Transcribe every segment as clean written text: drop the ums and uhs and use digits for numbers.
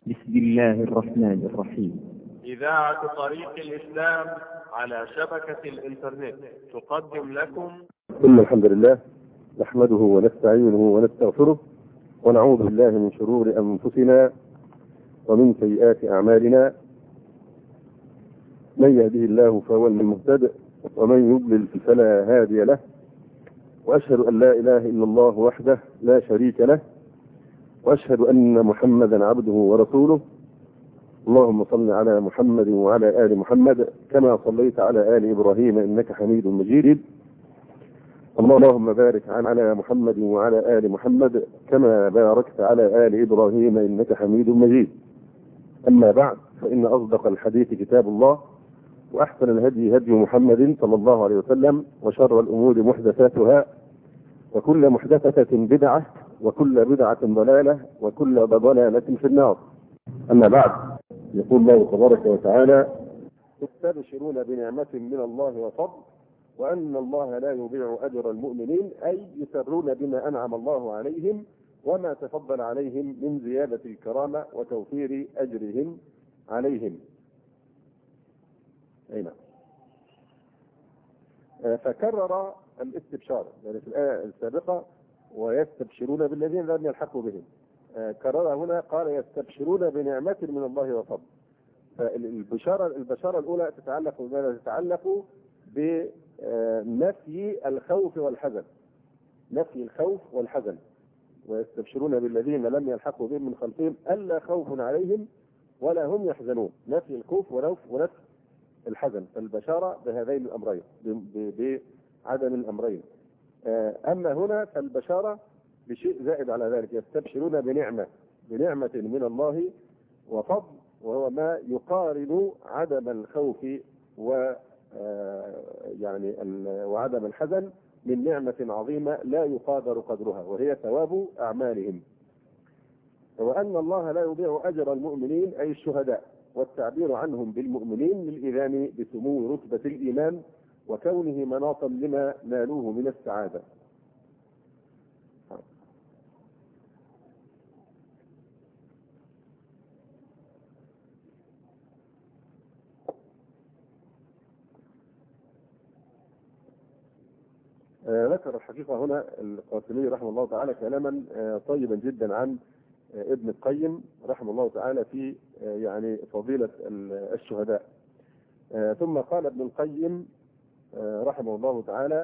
بسم الله الرحمن الرحيم. إذاعة طريق الإسلام على شبكة الإنترنت تقدم لكم إن الحمد لله نحمده ونستعينه ونستغفره ونعوذ بالله من شرور أنفسنا ومن سيئات أعمالنا. من يهده الله فهو المهتد ومن يضلل فلا هادي له، وأشهد أن لا إله إلا الله وحده لا شريك له، وأشهد أن محمدا عبده ورسوله. اللهم صل على محمد وعلى آل محمد كما صليت على آل إبراهيم إنك حميد مجيد. اللهم بارك على محمد وعلى آل محمد كما باركت على آل إبراهيم إنك حميد مجيد. أما بعد، فإن أصدق الحديث كتاب الله، وأحسن الهدي هدي محمد صلى الله عليه وسلم، وشر الأمور محدثاتها، وكل محدثة بدعة، وكل بدعة ضلالة، وكل ضلالة في النار. أما بعد، يقول الله تبارك وتعالى: يستبشرون بنعمة من الله وفضل وأن الله لا يضيع أجر المؤمنين، أي يسرون بما أنعم الله عليهم وما تفضل عليهم من زيادة الكرامة وتوفير أجرهم عليهم. أين؟ فكرر الاستبشار يعني في الآية السابقة: ويستبشرون بالذين لم يلحقوا بهم. كرر هنا قال: يستبشرون بنعمة من الله وفضل. فالبشارة الأولى تتعلق بماذا؟ تتعلق بنفي الخوف والحزن، نفي الخوف والحزن. ويستبشرون بالذين لم يلحقوا بهم من خلفهم ألا خوف عليهم ولا هم يحزنون. نفي الخوف ونفي الحزن. فالبشارة بهذين الأمرين، بعدم الأمرين. أما هنا فالبشارة بشيء زائد على ذلك: يستبشرون بنعمة من الله وفضل، وهو ما يقارن عدم الخوف وعدم الحزن من نعمة عظيمة لا يقادر قدرها، وهي ثواب أعمالهم. وأن الله لا يضيع أجر المؤمنين أي الشهداء، والتعبير عنهم بالمؤمنين للإذان بسمو رتبة الإيمان وكونه مناطا لما نالوه من السعادة. ذكر الحقيقة هنا القاسمي رحمه الله تعالى كلاما طيبا جدا عن ابن القيم رحمه الله تعالى في فضيلة الشهداء. ثم قال ابن القيم رحمه الله تعالى: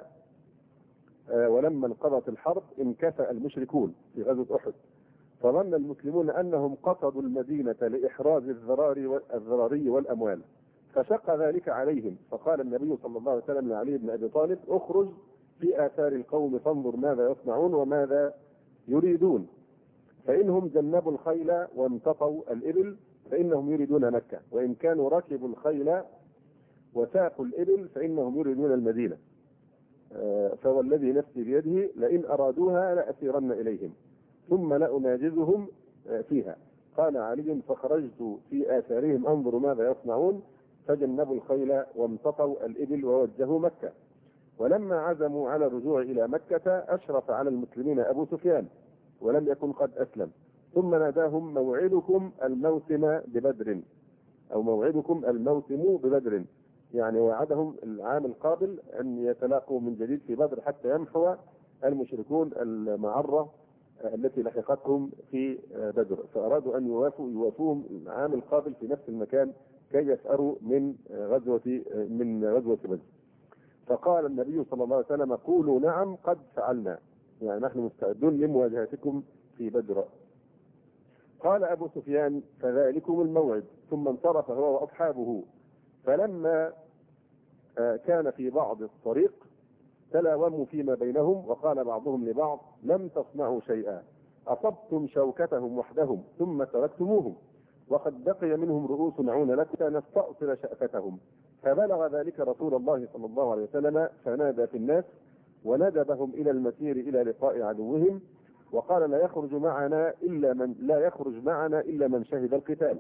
ولما انقضت الحرب انكفأ المشركون في غزوة أحد، فظن المسلمون أنهم قصدوا المدينة لإحراز الذراري والأموال، فشق ذلك عليهم، فقال النبي صلى الله عليه وسلم لعلي بن أبي طالب: اخرج في آثار القوم فانظر ماذا يصنعون وماذا يريدون، فإنهم جنبوا الخيل وانتطوا الإبل فإنهم يريدون مكة، وإن كانوا ركبوا الخيل وساقوا الإبل فإنهم يريدون المدينة، فوالذي نفسي بيده لئن أرادوها لأسيرن إليهم ثم لأناجزهم فيها. قال علي: فخرجت في آثارهم أنظر ماذا يصنعون، فجنبوا الخيل وامتطوا الإبل ووجهوا مكة. ولما عزموا على الرجوع إلى مكة أشرف على المسلمين أبو سفيان ولم يكن قد أسلم، ثم ناداهم: موعدكم الموسم ببدر، أو موعدكم الموسم ببدر، يعني وعدهم العام القابل أن يتلاقوا من جديد في بدر حتى يمحو المشركون المعرة التي لحقتهم في بدر، فأرادوا أن يوافوهم العام القابل في نفس المكان كي يسأروا من غزوة بدر. فقال النبي صلى الله عليه وسلم: قولوا نعم قد فعلنا، يعني نحن مستعدون لمواجهتكم في بدر. قال أبو سفيان: فذلكم الموعد. ثم انصرف هو وأصحابه، فلما كان في بعض الطريق تلاوموا فيما بينهم، وقال بعضهم لبعض: لم تصنعوا شيئا، أصبتم شوكتهم وحدهم ثم تركتموهم، وقد بقي منهم رؤوس نعون لكم نستأصل شأفتهم. فبلغ ذلك رسول الله صلى الله عليه وسلم، فنادى في الناس وندبهم إلى المسير إلى لقاء عدوهم، وقال: لا يخرج معنا إلا من شهد القتال.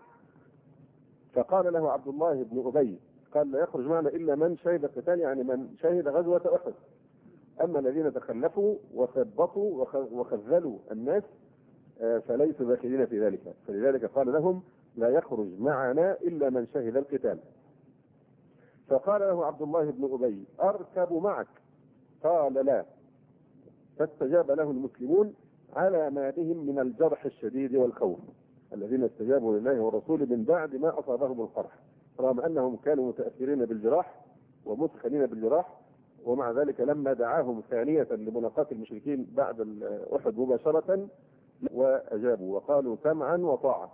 فقال له عبد الله بن أبي: قال: لا يخرج معنا إلا من شهد القتال، يعني من شهد غزوة أحد. أما الذين تخلفوا وثبطوا وخذلوا الناس فليسوا داخلين في ذلك، فلذلك قال لهم لا يخرج معنا إلا من شهد القتال. فقال له عبد الله بن أبي أركب معك؟ قال لا. فاستجاب له المسلمون على ما بهم من الجرح الشديد والخوف، الذين استجابوا لله والرسول من بعد ما أصابهم القرح، رغم أنهم كانوا متأثرين بالجراح ومثخنين بالجراح، ومع ذلك لما دعاهم ثانية لملاقاة المشركين بعد أحد مباشرة وأجابوا وقالوا سمعا وطاعة.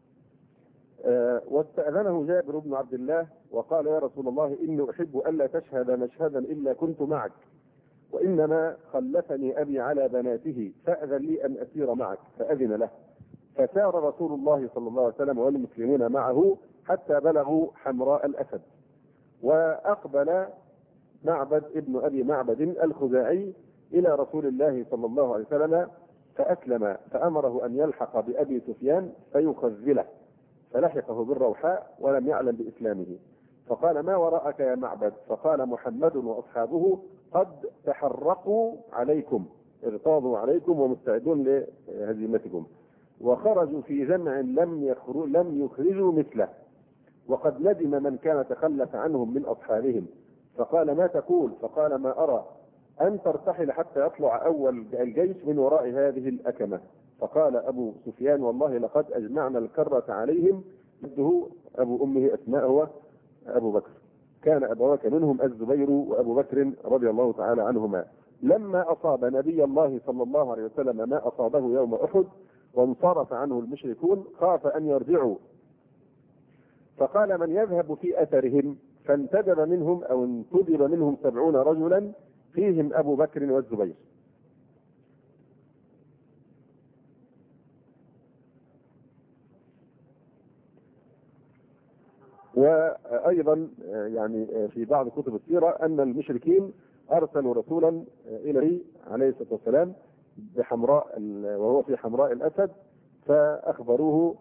واستأذنه جابر بن عبد الله وقال يا رسول الله إني أحب ألا تشهد مشهدا إلا كنت معك، وإنما خلفني أبي على بناته فأذن لي أن أسير معك، فأذن له. فسار رسول الله صلى الله عليه وسلم والمسلمون معه حتى بلغوا حمراء الأسد، وأقبل معبد ابن أبي معبد الخزاعي إلى رسول الله صلى الله عليه وسلم فأسلم، فأمره أن يلحق بأبي سفيان فيخذله، فلحقه بالروحاء ولم يعلم بإسلامه. فقال ما وراءك يا معبد؟ فقال محمد وأصحابه قد تحرقوا عليكم، اغتاظوا عليكم ومستعدون لهزيمتكم، وخرجوا في جمع لم يخرجوا مثله، وقد ندم من كان تخلف عنهم من أصحابهم. فقال ما تقول؟ فقال ما أرى أن ترتحل حتى يطلع أول الجيش من وراء هذه الأكمة. فقال أبو سفيان والله لقد أجمعنا الكرة عليهم، ابنه أبو أمه أسماء هو أبو بكر، كان أبواك منهم الزبير وأبو بكر رضي الله تعالى عنهما. لما أصاب نبي الله صلى الله عليه وسلم ما أصابه يوم أحد وانصرف عنه المشركون خاف أن يرجعوا، فقال من يذهب في أثرهم؟ فانتدب منهم أو انتدب منهم 70 رجلا فيهم أبو بكر والزبير. وأيضا يعني في بعض كتب السيرة أن المشركين أرسلوا رسولا إليه عليه الصلاة والسلام بحمراء وهو في حمراء الأسد، فأخبروه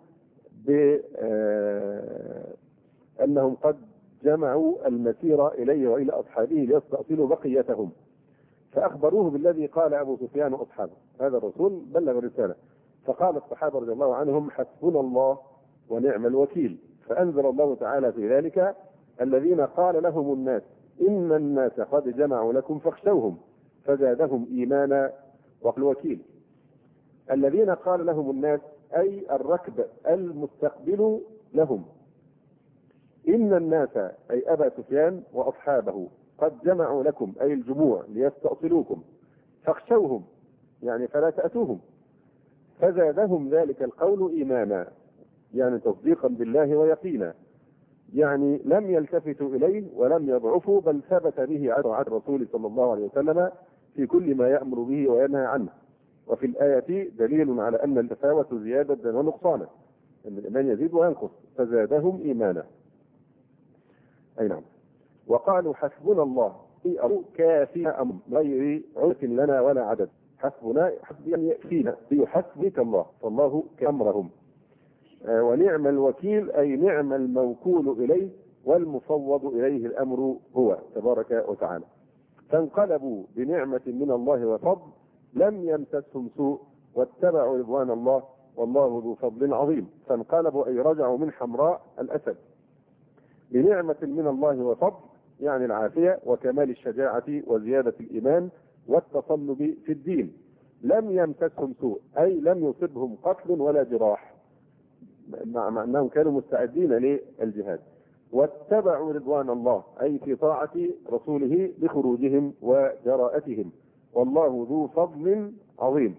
بأنهم قد جمعوا المسير إليه وإلى أصحابه ليستأصلوا بقيتهم، فأخبروه بالذي قال أبو سفيان وأصحابه. هذا الرسول بلغ الرسالة، فقال الصحابة رضي الله عنهم حسبنا الله ونعم الوكيل. فأنزل الله تعالى في ذلك الذين قال لهم الناس إن الناس قد جمعوا لكم فاخشوهم فزادهم إيمانا والوكيل. الذين قال لهم الناس أي الركب المستقبل لهم، إن الناس أي أبا سفيان وأصحابه قد جمعوا لكم أي الجموع ليستأصلوكم، فاخشوهم يعني فلا تأتوهم، فزادهم ذلك القول إيمانا يعني تصديقا بالله ويقينا، يعني لم يلتفتوا إليه ولم يضعفوا بل ثبت به عن الرسول صلى الله عليه وسلم في كل ما يأمر به وينهى عنه. وفي الآية دليل على أن التفاوت زيادة ونقصانا، أن الإيمان يزيد وينقص، فزادهم إيمانا. أي نعم. وقالوا حسبنا الله كافينا أمر غير عرف لنا ولا عدد، حسبنا يعني يكفينا بيحسبك الله، فالله كأمرهم. ونعم الوكيل أي نعم الموكول إليه والمفوض إليه الأمر هو تبارك وتعالى. فانقلبوا بنعمة من الله وفضل لم يمسسهم سوء واتبعوا رضوان الله والله ذو فضل عظيم. فانقلبوا أي رجعوا من حمراء الأسد بنعمة من الله وفضل، يعني العافية وكمال الشجاعة وزيادة الإيمان والتصلب في الدين. لم يمسسهم سوء أي لم يصبهم قتل ولا جراح، مع أنهم كانوا مستعدين للجهاد. واتبعوا رضوان الله أي في طاعة رسوله بخروجهم وجراءتهم، والله ذو فضل عظيم.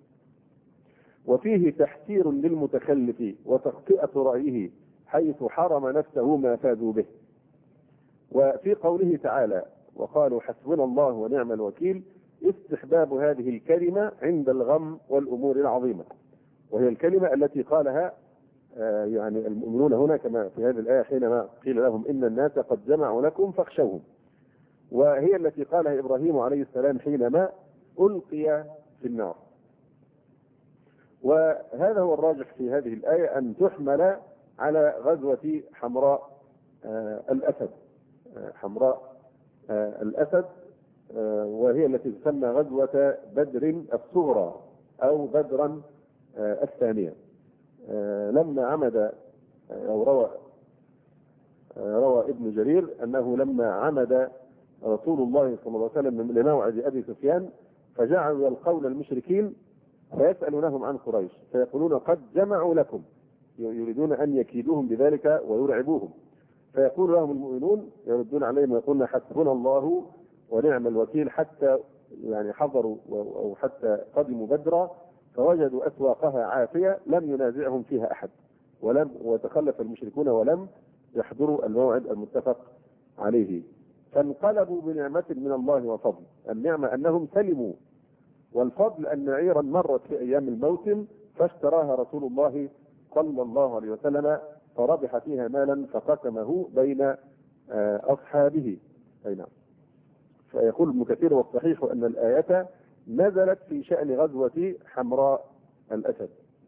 وفيه تحسير للمتخلف وتخطئة رأيه حيث حرم نفسه ما فازوا به. وفي قوله تعالى وقالوا حسبنا الله ونعم الوكيل استحباب هذه الكلمة عند الغم والأمور العظيمة، وهي الكلمة التي قالها يعني المؤمنون هنا كما في هذه الآية حينما قيل لهم إن الناس قد جمعوا لكم فاخشوهم، وهي التي قالها إبراهيم عليه السلام حينما ألقي في النار. وهذا هو الراجح في هذه الآية أن تحمل على غزوة حمراء الأسد، حمراء الأسد، وهي التي تسمى غزوة بدر الصغرى أو بدرا الثانية. لما عمد أو روى ابن جرير أنه لما عمد رسول الله صلى الله عليه وسلم لموعد أبي سفيان فجعلوا يلقون المشركين فيسألونهم عن قريش فيقولون قد جمعوا لكم، يريدون أن يكيدوهم بذلك ويرعبوهم. فيقول لهم المؤمنون يردون عليهم ويقولون حسبنا الله ونعم الوكيل، حتى يعني حضروا أو حتى قدموا بدرا فوجدوا أسواقها عافية لم ينازعهم فيها أحد، وتخلف المشركون ولم يحضروا الموعد المتفق عليه. فانقلبوا بنعمة من الله وفضل. النعمة أنهم سلموا، والفضل أن عيرا مرت في أيام الموسم فاشتراها رسول الله صلى الله عليه وسلم فربح فيها مالا فقسمه بين أصحابه. أي نعم. فيقول ابن كثير والصحيح أن الآية نزلت في شأن غزوة حمراء الأسد.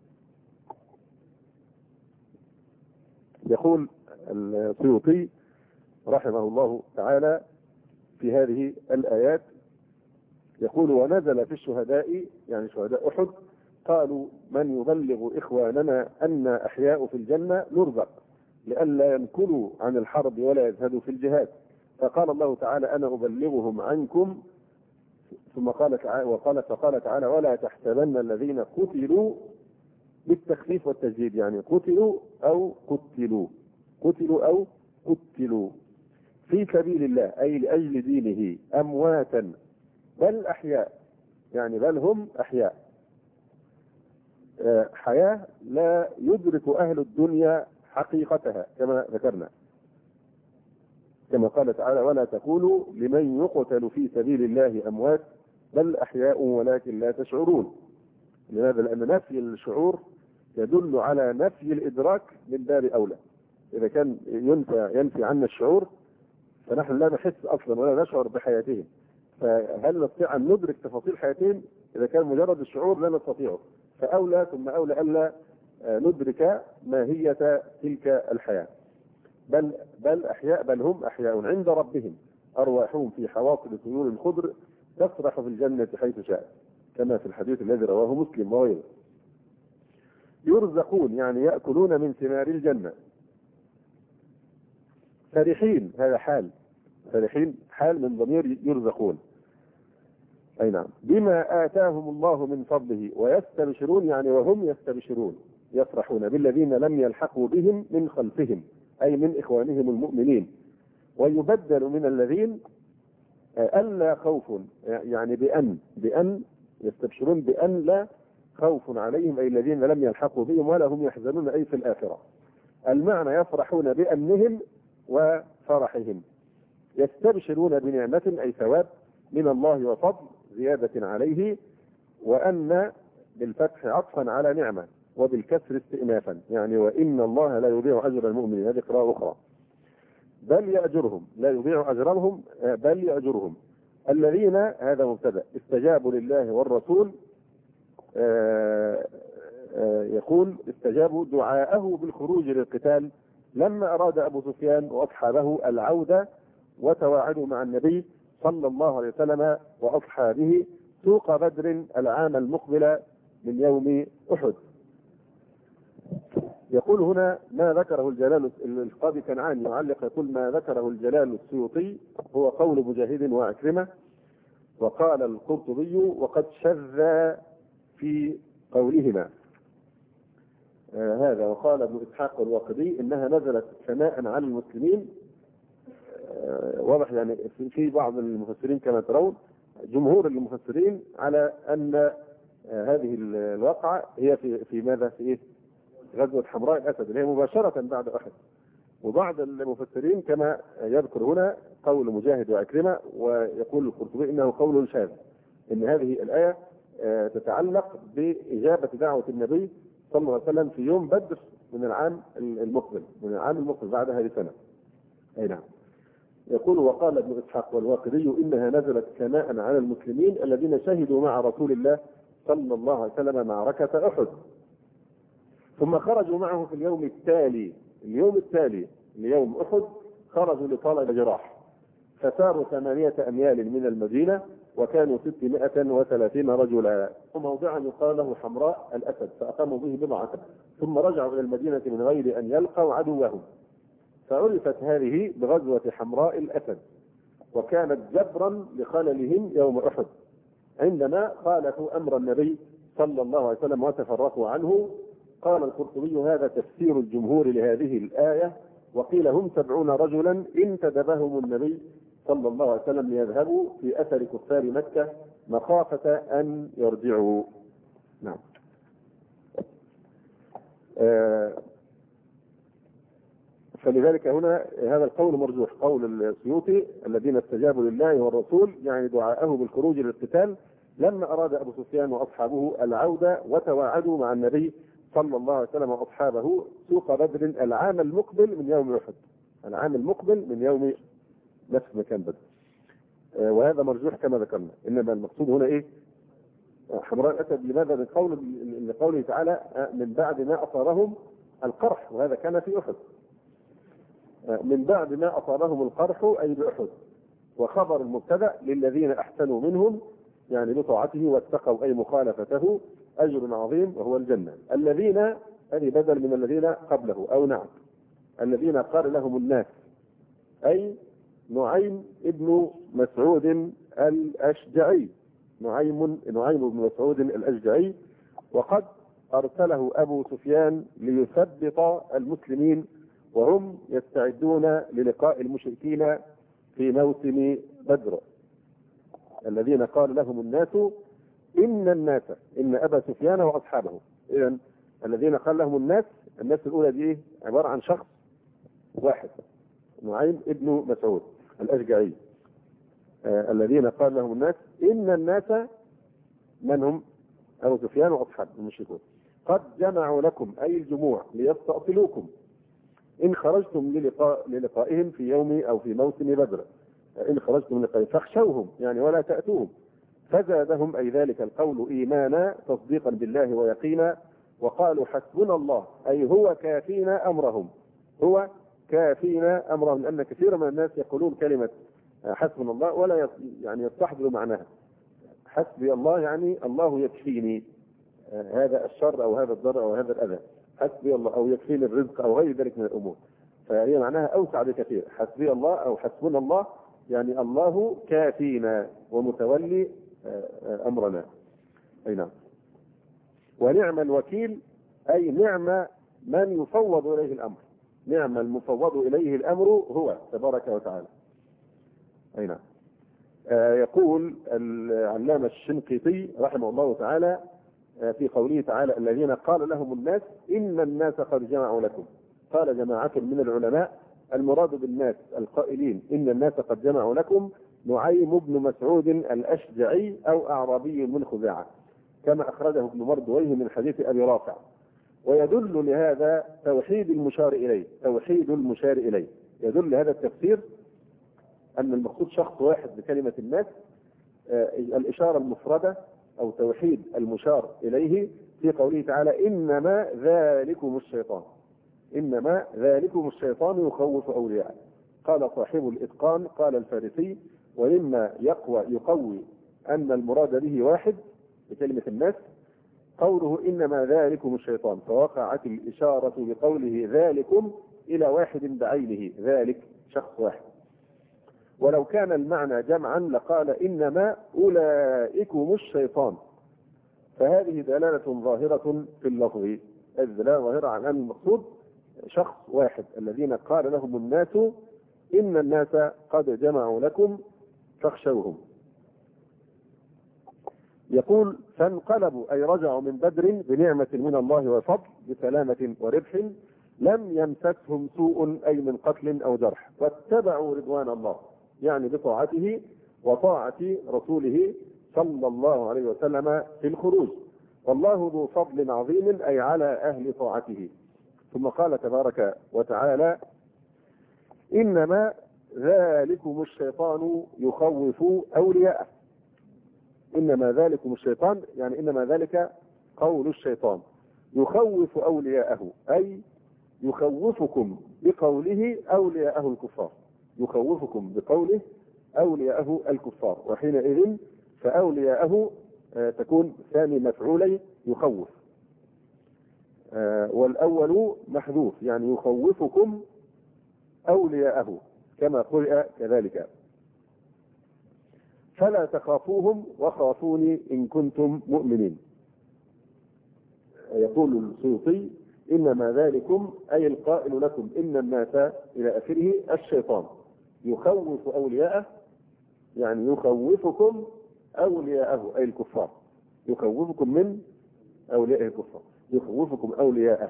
يقول السيوطي رحمه الله تعالى في هذه الآيات، يقول ونزل في الشهداء يعني شهداء أحد قالوا من يبلغ إخواننا أن أحياء في الجنة نرزق لئلا ينكلوا عن الحرب ولا يزهدوا في الجهاد. فقال الله تعالى أنا أبلغهم عنكم. ثم فقال تعالى ولا تحسبن الذين قتلوا بالتخفيف والتجديد، يعني قتلوا أو قتلوا في سبيل الله أي لأجل دينه أمواتا بل أحياء، يعني بل هم أحياء، حياة لا يدرك أهل الدنيا حقيقتها كما ذكرنا، كما قال تعالى ولا تقولوا لمن يقتل في سبيل الله أموات بل أحياء ولكن لا تشعرون. لماذا؟ لأن نفي الشعور يدل على نفي الإدراك من باب أولى. إذا كان ينفي عنا الشعور فنحن لا نحس أصلا ولا نشعر بحياتهم، فهل نستطيع أن ندرك تفاصيل حياتهم؟ إذا كان مجرد الشعور لا نستطيعه، فأولى ثم أولى ألا ندرك ماهية تلك الحياة. بل أحياء بل هم أحياء عند ربهم أرواحهم في حواصل طيور الخضر تسرح في الجنة حيث شاء، كما في الحديث الذي رواه مسلم وغيره. يرزقون يعني يأكلون من ثمار الجنة. فرحين هذا حال، فرحين حال من ضمير يرزقون. أي نعم. بما آتاهم الله من فضله ويستبشرون يعني وهم يستبشرون يفرحون بالذين لم يلحقوا بهم من خلفهم أي من إخوانهم المؤمنين. ويبدل من الذين ألا خوف يعني بأن يستبشرون بأن لا خوف عليهم أي الذين لم يلحقوا بهم ولا هم يحزنون أي في الآخرة. المعنى يفرحون بأمنهم وفرحهم. يستبشرون بنعمة أي ثواب من الله وفضل زيادة عليه، وأن بالفتح عطفا على نعمة وبالكسر استئنافا يعني وإن الله لا يضيع أجر المؤمنين. هذه قراءة أخرى. بل يأجرهم لا يضيع أجرهم بل يأجرهم الذين هذا مبتدأ استجابوا لله والرسول. يقول استجابوا دعاءه بالخروج للقتال لما أراد أبو سفيان وأصحابه العودة وتواعدوا مع النبي صلى الله عليه وسلم وأصحابه سوق بدر العام المقبل من يوم أحد. يقول هنا ما ذكره الجلال القاضي كنعان يعلق يقول ما ذكره الجلال السيوطي هو قول مجاهد وعكرمة. وقال القرطبي وقد شذ في قولهما هذا. وقال ابن إسحاق الواقدي إنها نزلت ثناء على المسلمين. واضح يعني في بعض المفسرين كما ترون جمهور المفسرين على أن هذه الواقعة هي في ماذا في إيه؟ غزوة حمراء الأسد اللي هي مباشرة بعد أحد. وبعض المفسرين كما يذكر هنا قول مجاهد وعكرمة. ويقول القرطبي إنه قول شاذ إن هذه الآية تتعلق بإجابة دعوة النبي صلى الله عليه وسلم في يوم بدر من العام المقبل بعدها بسنة. أي نعم. يقول وقال ابن إسحاق والواقدي إنها نزلت ثناء على المسلمين الذين شهدوا مع رسول الله صلى الله عليه وسلم معركة أحد ثم خرجوا معه في اليوم التالي ليوم أحد خرجوا لطلب جراح فساروا 8 أميال من المدينة وكانوا 630 رجلا، وموضعا يقال له حمراء الأسد، فأقاموا به بضعة ثم رجعوا إلى المدينة من غير أن يلقوا عدوهم، فعرفت هذه بغزوة حمراء الأسد، وكانت جبرا لخللهم يوم أحد عندما خالفوا أمر النبي صلى الله عليه وسلم وتفرقوا عنه. قال القرطبي: هذا تفسير الجمهور لهذه الآية. وقيل: هم 70 رجلا انتدبهم النبي صلى الله عليه وسلم ليذهبوا في أثر كفار مكة مخافة أن يرجعوا. نعم. فلذلك هنا هذا القول مرجوح، قول السيوطي: الذين استجابوا لله والرسول، يعني دعاءه بالخروج للقتال لما أراد أبو سفيان وأصحابه العودة وتواعدوا مع النبي صلى الله عليه وسلم وأصحابه سوق بدر العام المقبل من يوم أحد، العام المقبل من يوم نفس مكان بدر. وهذا مرجوح كما ذكرنا. إنما المقصود هنا إيه؟ حمراء الأسد. لماذا؟ لقوله تعالى: من بعد ما أصابهم القرح، وهذا كان في أحد. من بعد ما أصابهم القرح أي بأحد. وخبر المبتدأ: للذين أحسنوا منهم، يعني بطاعته واتقوا أي مخالفته أجر عظيم وهو الجنة. الذين هذه بدل من الذين قبله، أو نعم الذين قال لهم الناس، أي نعيم ابن مسعود الأشجعي، نعيم بن مسعود الأشجعي. وقد أرسله أبو سفيان ليثبط المسلمين وهم يستعدون للقاء المشركين في موسم بدر. الذين قال لهم الناس إن أبا سفيان وأصحابه. إذن الذين قال لهم الناس الأولى دي عبارة عن شخص واحد، نعيم ابن مسعود الأشجعي. الذين قال لهم الناس، إن الناس من هم؟ أبو سفيان وأصحابه المشركون. قد جمعوا لكم أي الجموع ليستأصلوكم إن خرجتم للقائهم في يوم أو في موسم بدر. إن خرجتم للقائهم فاخشوهم، يعني ولا تأتوهم. فزادهم أي ذلك القول إيمانا تصديقا بالله ويقينا، وقالوا حسبنا الله، أي هو كافينا أمرهم، هو كافينا أمرهم. لأن كثير من الناس يقولون كلمة حسبنا الله ولا يعني يستحضروا معناها. حسبي الله يعني الله يكفيني هذا الشر أو هذا الضر أو هذا الأذى، حسبي الله، أو يكفيني الرزق أو غير ذلك من الأمور. فهي معناها أوسع بكثير. حسبي الله أو حسبنا الله يعني الله كافينا ومتولي أمرنا. أي نعم. ونعم الوكيل أي نعم من يفوض إليه الأمر، نعم المفوض إليه الأمر هو تبارك وتعالى. أي نعم. يقول العلامة الشنقيطي رحمه الله تعالى في قوله تعالى: الذين قال لهم الناس إن الناس قد جمعوا لكم. قال جماعة من العلماء المراد بالناس القائلين إن الناس قد جمعوا لكم نعيم بن مسعود الأشجعي أو أعرابي من خزاعة، كما أخرجه ابن مردويه من حديث أبي رافع. ويدل لهذا توحيد المشار إليه، يدل لهذا التفسير أن المقصود شخص واحد بكلمة الناس. الإشارة المفردة أو توحيد المشار إليه في قوله تعالى: إنما ذلكم الشيطان يخوف أولياءه. قال صاحب الإتقان قال الفارسي: ولما يقوي أن المراد به واحد بكلمة الناس قوله إنما ذلكم الشيطان، فوقعت الإشارة بقوله ذلكم إلى واحد بعينه، ذلك شخص واحد. ولو كان المعنى جمعا لقال إنما أولئكم الشيطان، فهذه دلالة ظاهرة في اللفظ، الدلالة ظاهرة عن أن المقصود شخص واحد. الذين قال لهم الناس إن الناس قد جمعوا لكم فاخشوهم. يقول: فانقلبوا أي رجعوا من بدر بنعمة من الله وفضل بسلامة وربح، لم يمسسهم سوء أي من قتل أو جرح، واتبعوا رضوان الله، يعني بطاعته وطاعة رسوله صلى الله عليه وسلم في الخروج، والله ذو فضل عظيم أي على أهل طاعته. ثم قال تبارك وتعالى: إنما ذلكم الشيطان يخوف أولياءه. إنما ذلكم الشيطان يعني إنما ذلك قول الشيطان يخوف أولياءه، أي يخوفكم بقوله أولياءه الكفار، يخوفكم بقوله أولياءه الكفار، وحينئذ فأولياءه تكون ثاني مفعولي يخوف، والأول محذوف يعني يخوفكم أولياءه كما قرئ كذلك. فلا تخافوهم وخافوني إن كنتم مؤمنين. يقول السيوطي إنما ذلكم أي القائل لكم إن الناس إلى آخره الشيطان يخوف أولياءه، يعني يخوفكم أولياءه أي الكفار، يخوفكم من أولياء الكفار، يخوفكم أولياءه.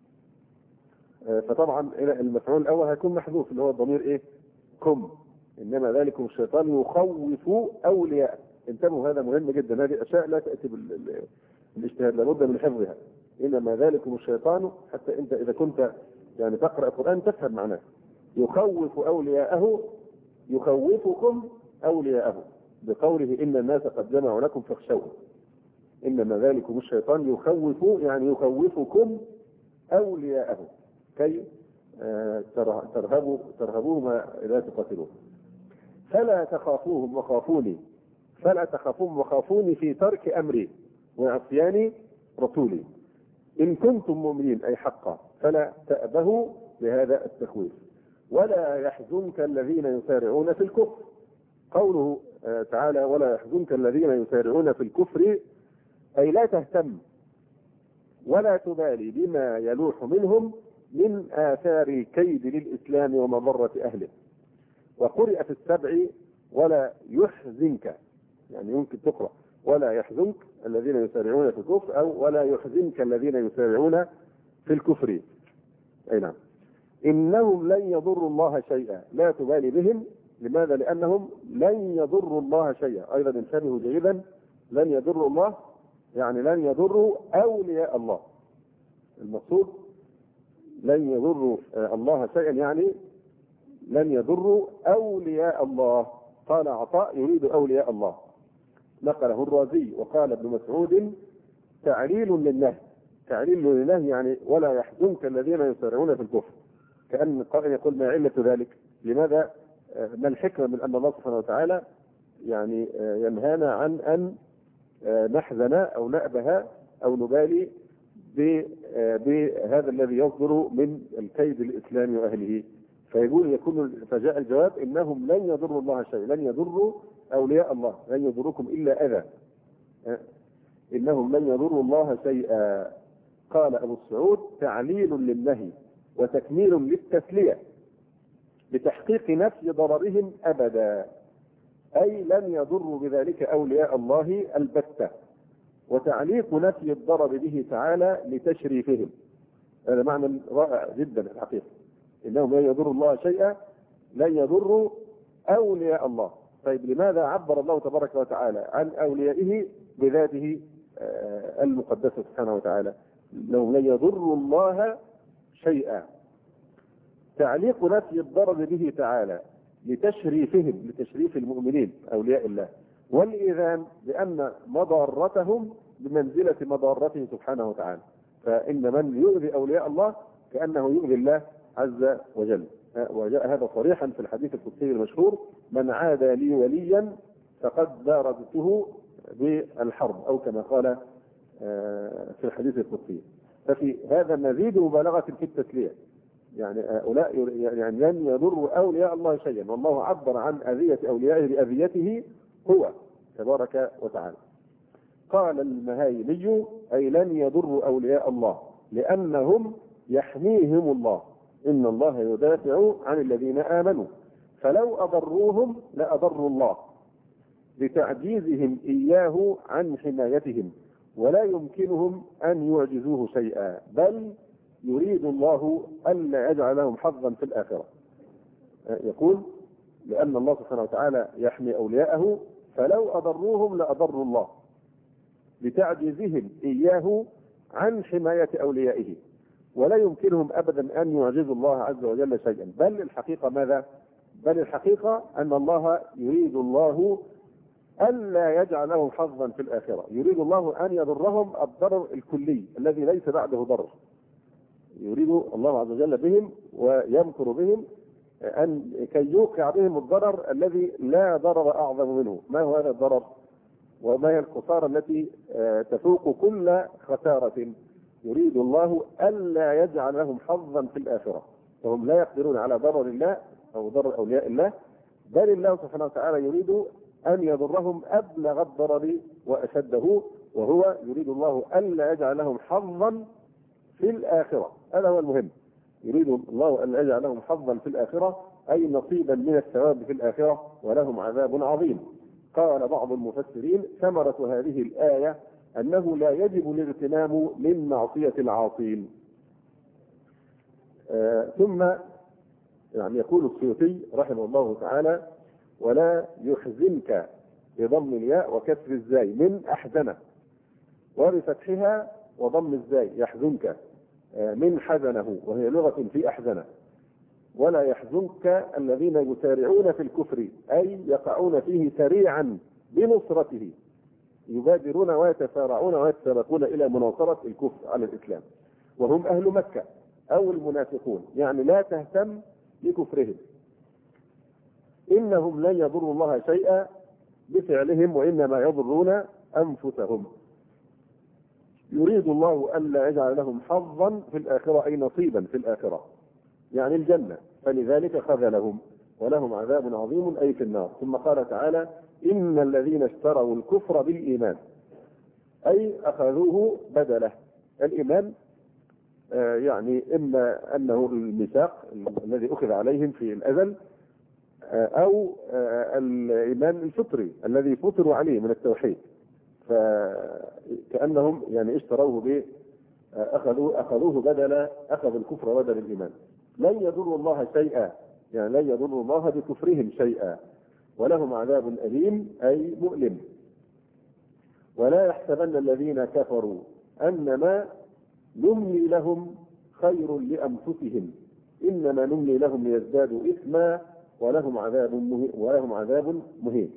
فطبعا المفعول الأول هيكون محذوف اللي هو الضمير إيه؟ كم. إنما ذلكم الشيطان يخوف أولياءه. انتبهوا هذا مهم جدا، هذه أشياء لا تأتي بالاجتهاد، لابد من حفظها. إنما ذلكم الشيطان، حتى أنت إذا كنت يعني تقرأ القرآن تفهم معناه. يخوف أولياءه، يخوفكم أولياءه بقوله إن الناس قد جمعوا لكم فاخشوهم. إنما ذلكم الشيطان يخوف يعني يخوفكم أولياءه كي ترهبوهما إذا تقاتلوه. فلا تخافوهم وخافوني، فلا تخافوهم وخافوني في ترك أمري وعصيان رسولي إن كنتم مؤمنين أي حقا. فلا تأبهوا بهذا التخويف. ولا يحزنك الذين يسارعون في الكفر. قوله تعالى ولا يحزنك الذين يسارعون في الكفر أي لا تهتم ولا تبالي بما يلوح منهم من آثار الكيد للإسلام ومضرة أهله. وقرئ في السبع ولا يحزنك، يعني يمكن تقرأ ولا يحزنك الذين يسارعون في الكفر أو ولا يحزنك الذين يسارعون في الكفر. أي نعم. إنهم لن يضروا الله شيئا، لا تبالي بهم. لماذا؟ لأنهم لن يضروا الله شيئا. أيضا انتبهوا جيدا، لن يضروا الله يعني لن يضروا أولياء الله. المقصود لن يضروا الله شيئا يعني لن يضروا أولياء الله. قال عطاء يريد أولياء الله، نقله الرازي. وقال ابن مسعود تعليل للنهي، تعليل للنهي يعني ولا يحزنك الذين يسارعون في الكفر. كأن القائل يقول ما علة ذلك؟ لماذا؟ ما الحكمة من أن الله سبحانه وتعالى يعني ينهانا عن أن نحزن أو نأبه أو نبالي بهذا الذي يصدر من الكيد الإسلامي وأهله؟ فجاء الجواب إنهم لن يضروا الله شيئا، لن يضروا أولياء الله، لن يضركم إلا أذى. إنهم لن يضروا الله شيئا. قال أبو السعود تعليل للنهي وتكميل للتسلية بتحقيق نفي ضررهم أبدا، أي لن يضروا بذلك أولياء الله البتة. وتعليق نفي الضرر به تعالى لتشريفهم. هذا معنى رائع جدا في الحقيقة. إنهم لن يضروا الله شيئا، لن يضروا أولياء الله. طيب لماذا عبر الله تبارك وتعالى عن أوليائه بذاته المقدسة سبحانه وتعالى؟ إنهم لن يضروا الله شيئا. تعليق نفي الضرر به تعالى لتشريفهم، لتشريف المؤمنين أولياء الله، والإذان بأن مضارتهم بمنزلة مضارته سبحانه وتعالى. فإن من يؤذي أولياء الله كأنه يؤذي الله عز وجل. وجاء هذا صريحا في الحديث القدسي المشهور من عادى لي وليا فقد بارزته بالحرب، أو كما قال في الحديث القدسي. ففي هذا مزيد مبالغة في التسلية، يعني هؤلاء يعني لن يضروا أولياء الله شيئا، والله عبر عن أذية أوليائه بأذيته هو تبارك وتعالى. قال المهايلي أي لن يضروا أولياء الله لأنهم يحميهم الله، إن الله يدافع عن الذين آمنوا، فلو أضروهم لأضروا الله لتعجيزهم إياه عن حمايتهم، ولا يمكنهم أن يعجزوه شيئا، بل يريد الله ألا يجعل لهم حظا في الآخرة. يقول لأن الله سبحانه وتعالى يحمي أولياءه، فلو أضروهم لأضروا الله لتعجيزهم إياه عن حماية أوليائه، ولا يمكنهم أبدا أن يعجزوا الله عز وجل شيئا. بل الحقيقة ماذا؟ بل الحقيقة أن الله يريد الله ألا يجعل لهم حظا في الآخرة، يريد الله أن يضرهم الضرر الكلي الذي ليس بعده ضرر. يريد الله عز وجل بهم ويمكر بهم أن كي يوقع بهم الضرر الذي لا ضرر أعظم منه. ما هو هذا الضرر؟ وما هي الخسارة التي تفوق كل خسارة؟ يريد الله ألا يجعل لهم حظا في الآخرة، فهم لا يقدرون على ضرر الله أو ضرر أولياء الله، بل الله سبحانه وتعالى يريد أن يضرهم أبلغ الضرر وأشده، وهو يريد الله ألا يجعل لهم حظا في الآخرة. هذا هو المهم، يريد الله أن يجعل لهم حظا في الآخرة، أي نصيبا من الثواب في الآخرة، ولهم عذاب عظيم. قال بعض المفسرين: ثمرة هذه الآية أنه لا يجب الاغتنام من معصية العاصين. ثم يعني يقول السيوطي رحمه الله تعالى: ولا يحزنك بضم الياء وكسر الزاي من أحزنه، وبفتحها وضم الزاي يحزنك من حزنه، وهي لغة في أحزنه. ولا يحزنك الذين يسارعون في الكفر، أي يقعون فيه سريعا بنصرته، يبادرون ويتسارعون ويتسابقون إلى مناصرة الكفر على الإسلام، وهم أهل مكة أو المنافقون، يعني لا تهتم بكفرهم، إنهم لن يضروا الله شيئا بفعلهم، وإنما يضرون أنفسهم. يريد الله ألا يجعل لهم حظا في الآخرة، أي نصيبا في الآخرة، يعني الجنة، فلذلك خذلهم ولهم عذاب عظيم، أي في النار. ثم قال تعالى: إن الذين اشتروا الكفر بالإيمان، أي أخذوه بدله. الإيمان يعني إما أنه الميثاق الذي أخذ عليهم في الأزل، أو الإيمان الفطري الذي فطروا عليه من التوحيد، فكأنهم يعني اشتروه أخذوه أخذوا الكفر بدل الإيمان. لن يضروا الله شيئا، يعني لن يضروا الله بكفرهم شيئا، ولهم عذاب أليم، أي مؤلم. ولا يحسبن الذين كفروا أنما نملي لهم خير لأنفسهم، إنما نملي لهم ليزدادوا إثما ولهم عذاب مهين.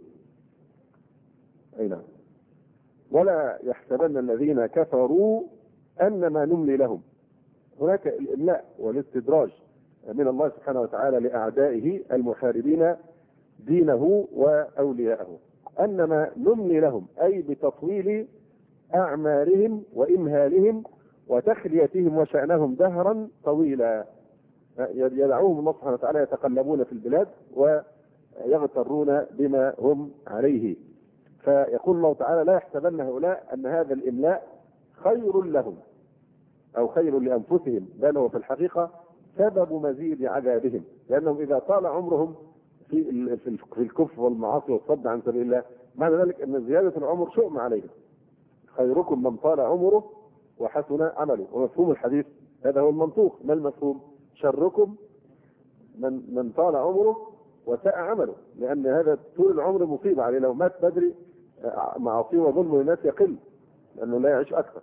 أي نعم. ولا يحسبن الذين كفروا أنما نملي لهم، هناك الإملاء والاستدراج من الله سبحانه وتعالى لأعدائه المحاربين دينه وأولياءه. أنما نملي لهم، أي بتطويل أعمارهم وإمهالهم وتخليتهم وشأنهم دهرا طويلا، يدعوهم الله سبحانه وتعالى يتقلبون في البلاد ويغترون بما هم عليه. فيقول الله تعالى: لا يحسبن هؤلاء أن هذا الإملاء خير لهم أو خير لأنفسهم، بل هو في الحقيقة سبب مزيد عذابهم، لأنهم إذا طال عمرهم في الكفر والمعاصي والصد عن سبيل الله، معنى ذلك أن زيادة العمر شؤم عليهم. خيركم من طال عمره وحسن عمله. ومفهوم الحديث هذا هو المنطوق. ما المفهوم؟ شركم من طال عمره وساء عمله، لأن هذا طول العمر مصيبة عليه، لو مات بدري معاصيه وظلم الناس يقل، لأنه لا يعيش أكثر.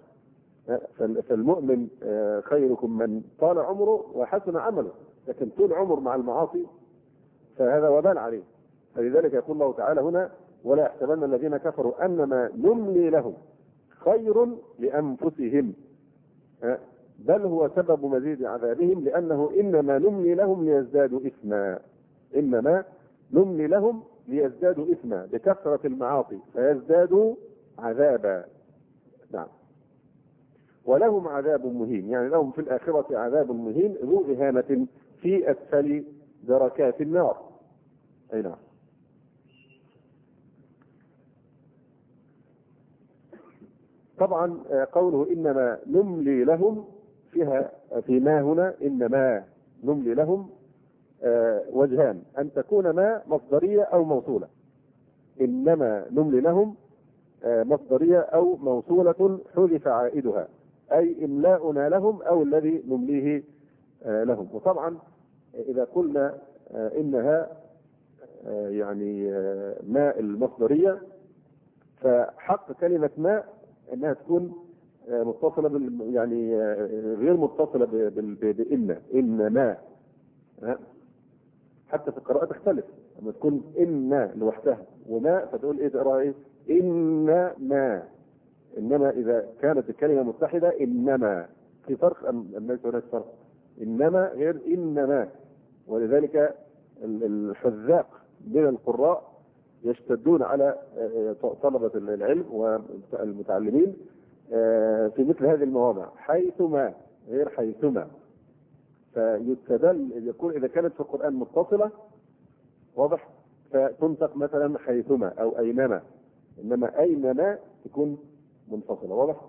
فالمؤمن خيركم من طال عمره وحسن عمله، لكن طول عمر مع المعاصي فهذا وبال عليه. فلذلك يقول الله تعالى هنا: ولا يحسبن الذين كفروا أنما نملي لهم خير لأنفسهم، بل هو سبب مزيد عذابهم، لأنه إنما نملي لهم ليزدادوا إثما، إنما نملي لهم ليزدادوا إثما بكثرة المعاصي فيزدادوا عذابا. نعم. ولهم عذاب مهين، يعني لهم في الآخرة عذاب مهين ذو إهانة في أسفل دركات النار. أي نعم. طبعا قوله إنما نملي لهم في ما هنا إنما نملي لهم وجهان: أن تكون ما مصدرية أو موصولة. إنما نملي لهم مصدرية أو موصولة حذف عائدها، أي إملاؤنا لهم أو الذي نمليه لهم. وطبعا إذا قلنا إنها يعني ماء المصدرية، فحق كلمة ماء أنها تكون متصلة يعني غير متصلة إن ماء. حتى في القراءة تختلف، لما تكون إن لوحدها وماء فتقول إيه، تقرأ إيه؟ إنما. إنما إذا كانت الكلمة متحدة إنما، في فرق أم ليس هناك فرق؟ إنما غير إنما. ولذلك الحذاق من القراء يشتدون على طلبة العلم والمتعلمين في مثل هذه المواضع حيثما غير حيثما. فيستدل يكون إذا كانت في القرآن متصلة واضح فتنطق مثلا حيثما أو أينما، إنما أينما تكون منفصلة واضح.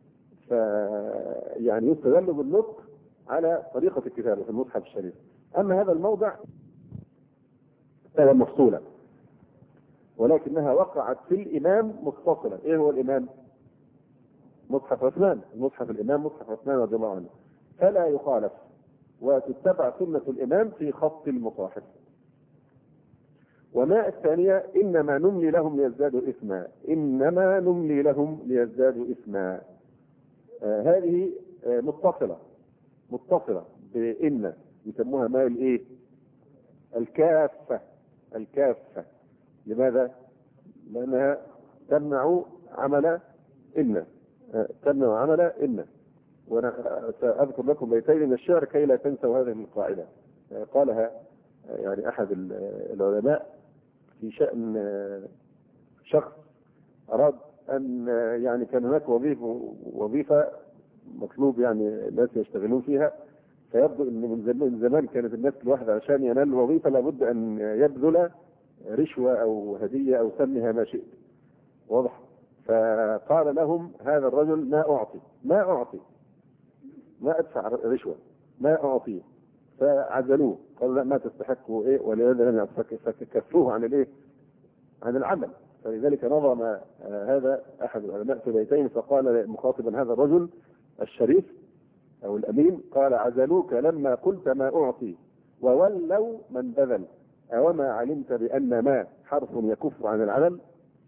فيعني يستدل بالنطق على طريقة الكتابة في المصحف الشريف. أما هذا الموضع فهي مفصولة ولكنها وقعت في الإمام متصلة. إيه هو الإمام؟ مصحف عثمان، المصحف الإمام مصحف عثمان رضي الله عنه، فلا يخالف وتتبع سنة الإمام في خط المصاحف. وما الثانية إنما نملي لهم ليزدادوا إثما، إنما نملي لهم ليزدادوا إثما. هذه متصلة بإن، يسموها ما الإيه؟ الكافة. لماذا؟ لأنها تمنع عمل إن، وأنا سأذكر لكم بيتين من الشعر كي لا تنسوا هذه القاعدة. قالها يعني أحد العلماء في شأن شخص أراد أن يعني كان هناك وظيفة مطلوب يعني الناس يشتغلون فيها، فيبدو أن من زمان كانت الناس الواحد عشان ينال الوظيفة لابد أن يبذل رشوة أو هدية أو سمها ما شئت واضح. فقال لهم هذا الرجل ما أدفع رشوة، ما أعطيه. فعزلوه، قالوا لا ما تستحقوا إيه، ولهذا لم فكفوه عن الإيه، عن العمل. فلذلك نظم هذا أحد العلماء في بيتين، فقال مخاطبا هذا الرجل الشريف أو الأمين، قال عزلوك لما قلت ما أعطي وولوا من بذل، أوما علمت بأن ما حرف يكف عن العمل.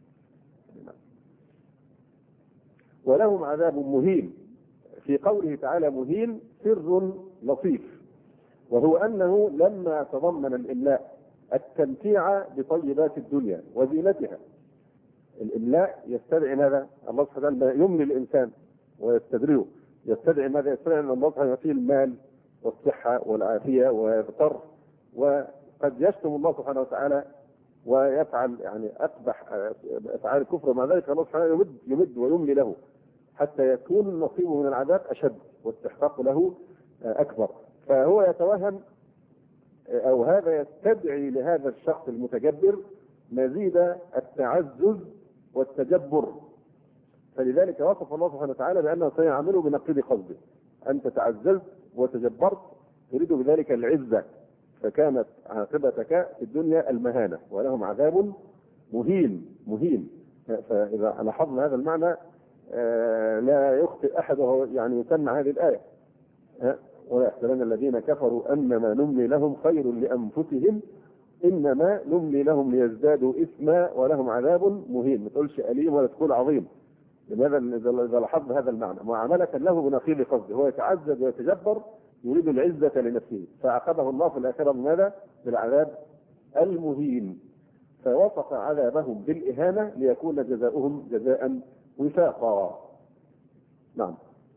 ولهم عذاب مهين. في قوله تعالى مهين سر لطيف، وهو أنه لما تضمن الإملاء التمتيع بطيبات الدنيا وزينتها. الإملاء يستدعي ماذا؟ الله سبحانه وتعالى يملي الإنسان ويستدريه، يستدعي ماذا؟ يستدعي أن الله سبحانه وتعالى المال والصحة والعافية ويغتر، وقد يشتم الله سبحانه وتعالى ويفعل يعني أقبح أفعال الكفر، مع ذلك الله سبحانه يمد ويملي له حتى يكون نصيبه من العذاب أشد واستحقاق له أكبر. فهو يتوهم أو هذا يستدعي لهذا الشخص المتجبر مزيد التعزز والتجبر. فلذلك وصف الله سبحانه وتعالى بأنه سيعمله بنقيض قصده. أنت تعززت وتجبرت تريد بذلك العزة، فكانت عاقبتك في الدنيا المهانة، ولهم عذاب مهين. فإذا لاحظنا هذا المعنى لا يخطئ أحد وهو يعني يسمع هذه الآية. ولا يحسبن الذين كفروا أنما نملي لهم خير لأنفسهم إنما نملي لهم ليزدادوا إثما ولهم عذاب مهين. ما تقولش أليم ولا تقول عظيم. لماذا؟ إذا لاحظنا هذا المعنى معاملة له بنقيض قصده، هو يتعزز ويتجبر يريد العزة لنفسه، فعاقبه الله في الآخرة بماذا؟ بالعذاب المهين. فوصف عذابهم بالإهانة ليكون جزاؤهم جزاء وفاقا. نعم.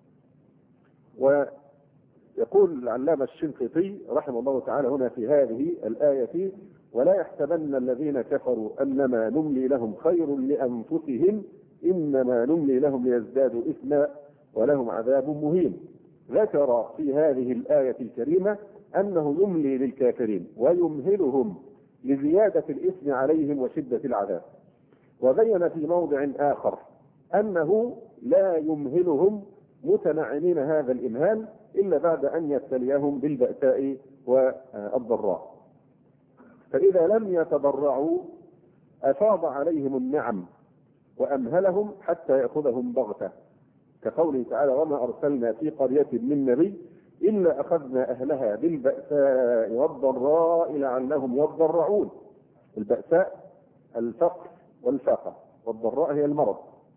ويقول العلامة الشنقيطي رحمه الله تعالى هنا في هذه الآية ولا يحسبن الذين كفروا أنما نملي لهم خير لأنفسهم إنما نملي لهم ليزدادوا إثما ولهم عذاب مهين. ذكر في هذه الآية الكريمة أنه يملي للكافرين ويمهلهم لزيادة الإثم عليهم وشدة العذاب، وبين في موضع آخر أنه لا يمهلهم متنعمين هذا الإمهال إلا بعد أن يبتليهم بالبأساء والضراء، فإذا لم يتضرعوا أفاض عليهم النعم وأمهلهم حتى يأخذهم بغتة، كقوله تعالى وما أرسلنا في قرية من نبي إلا أخذنا أهلها بالبأساء والضراء لعلهم يضرعون. البأساء الفقر والفاقة، والضراء هي المرض.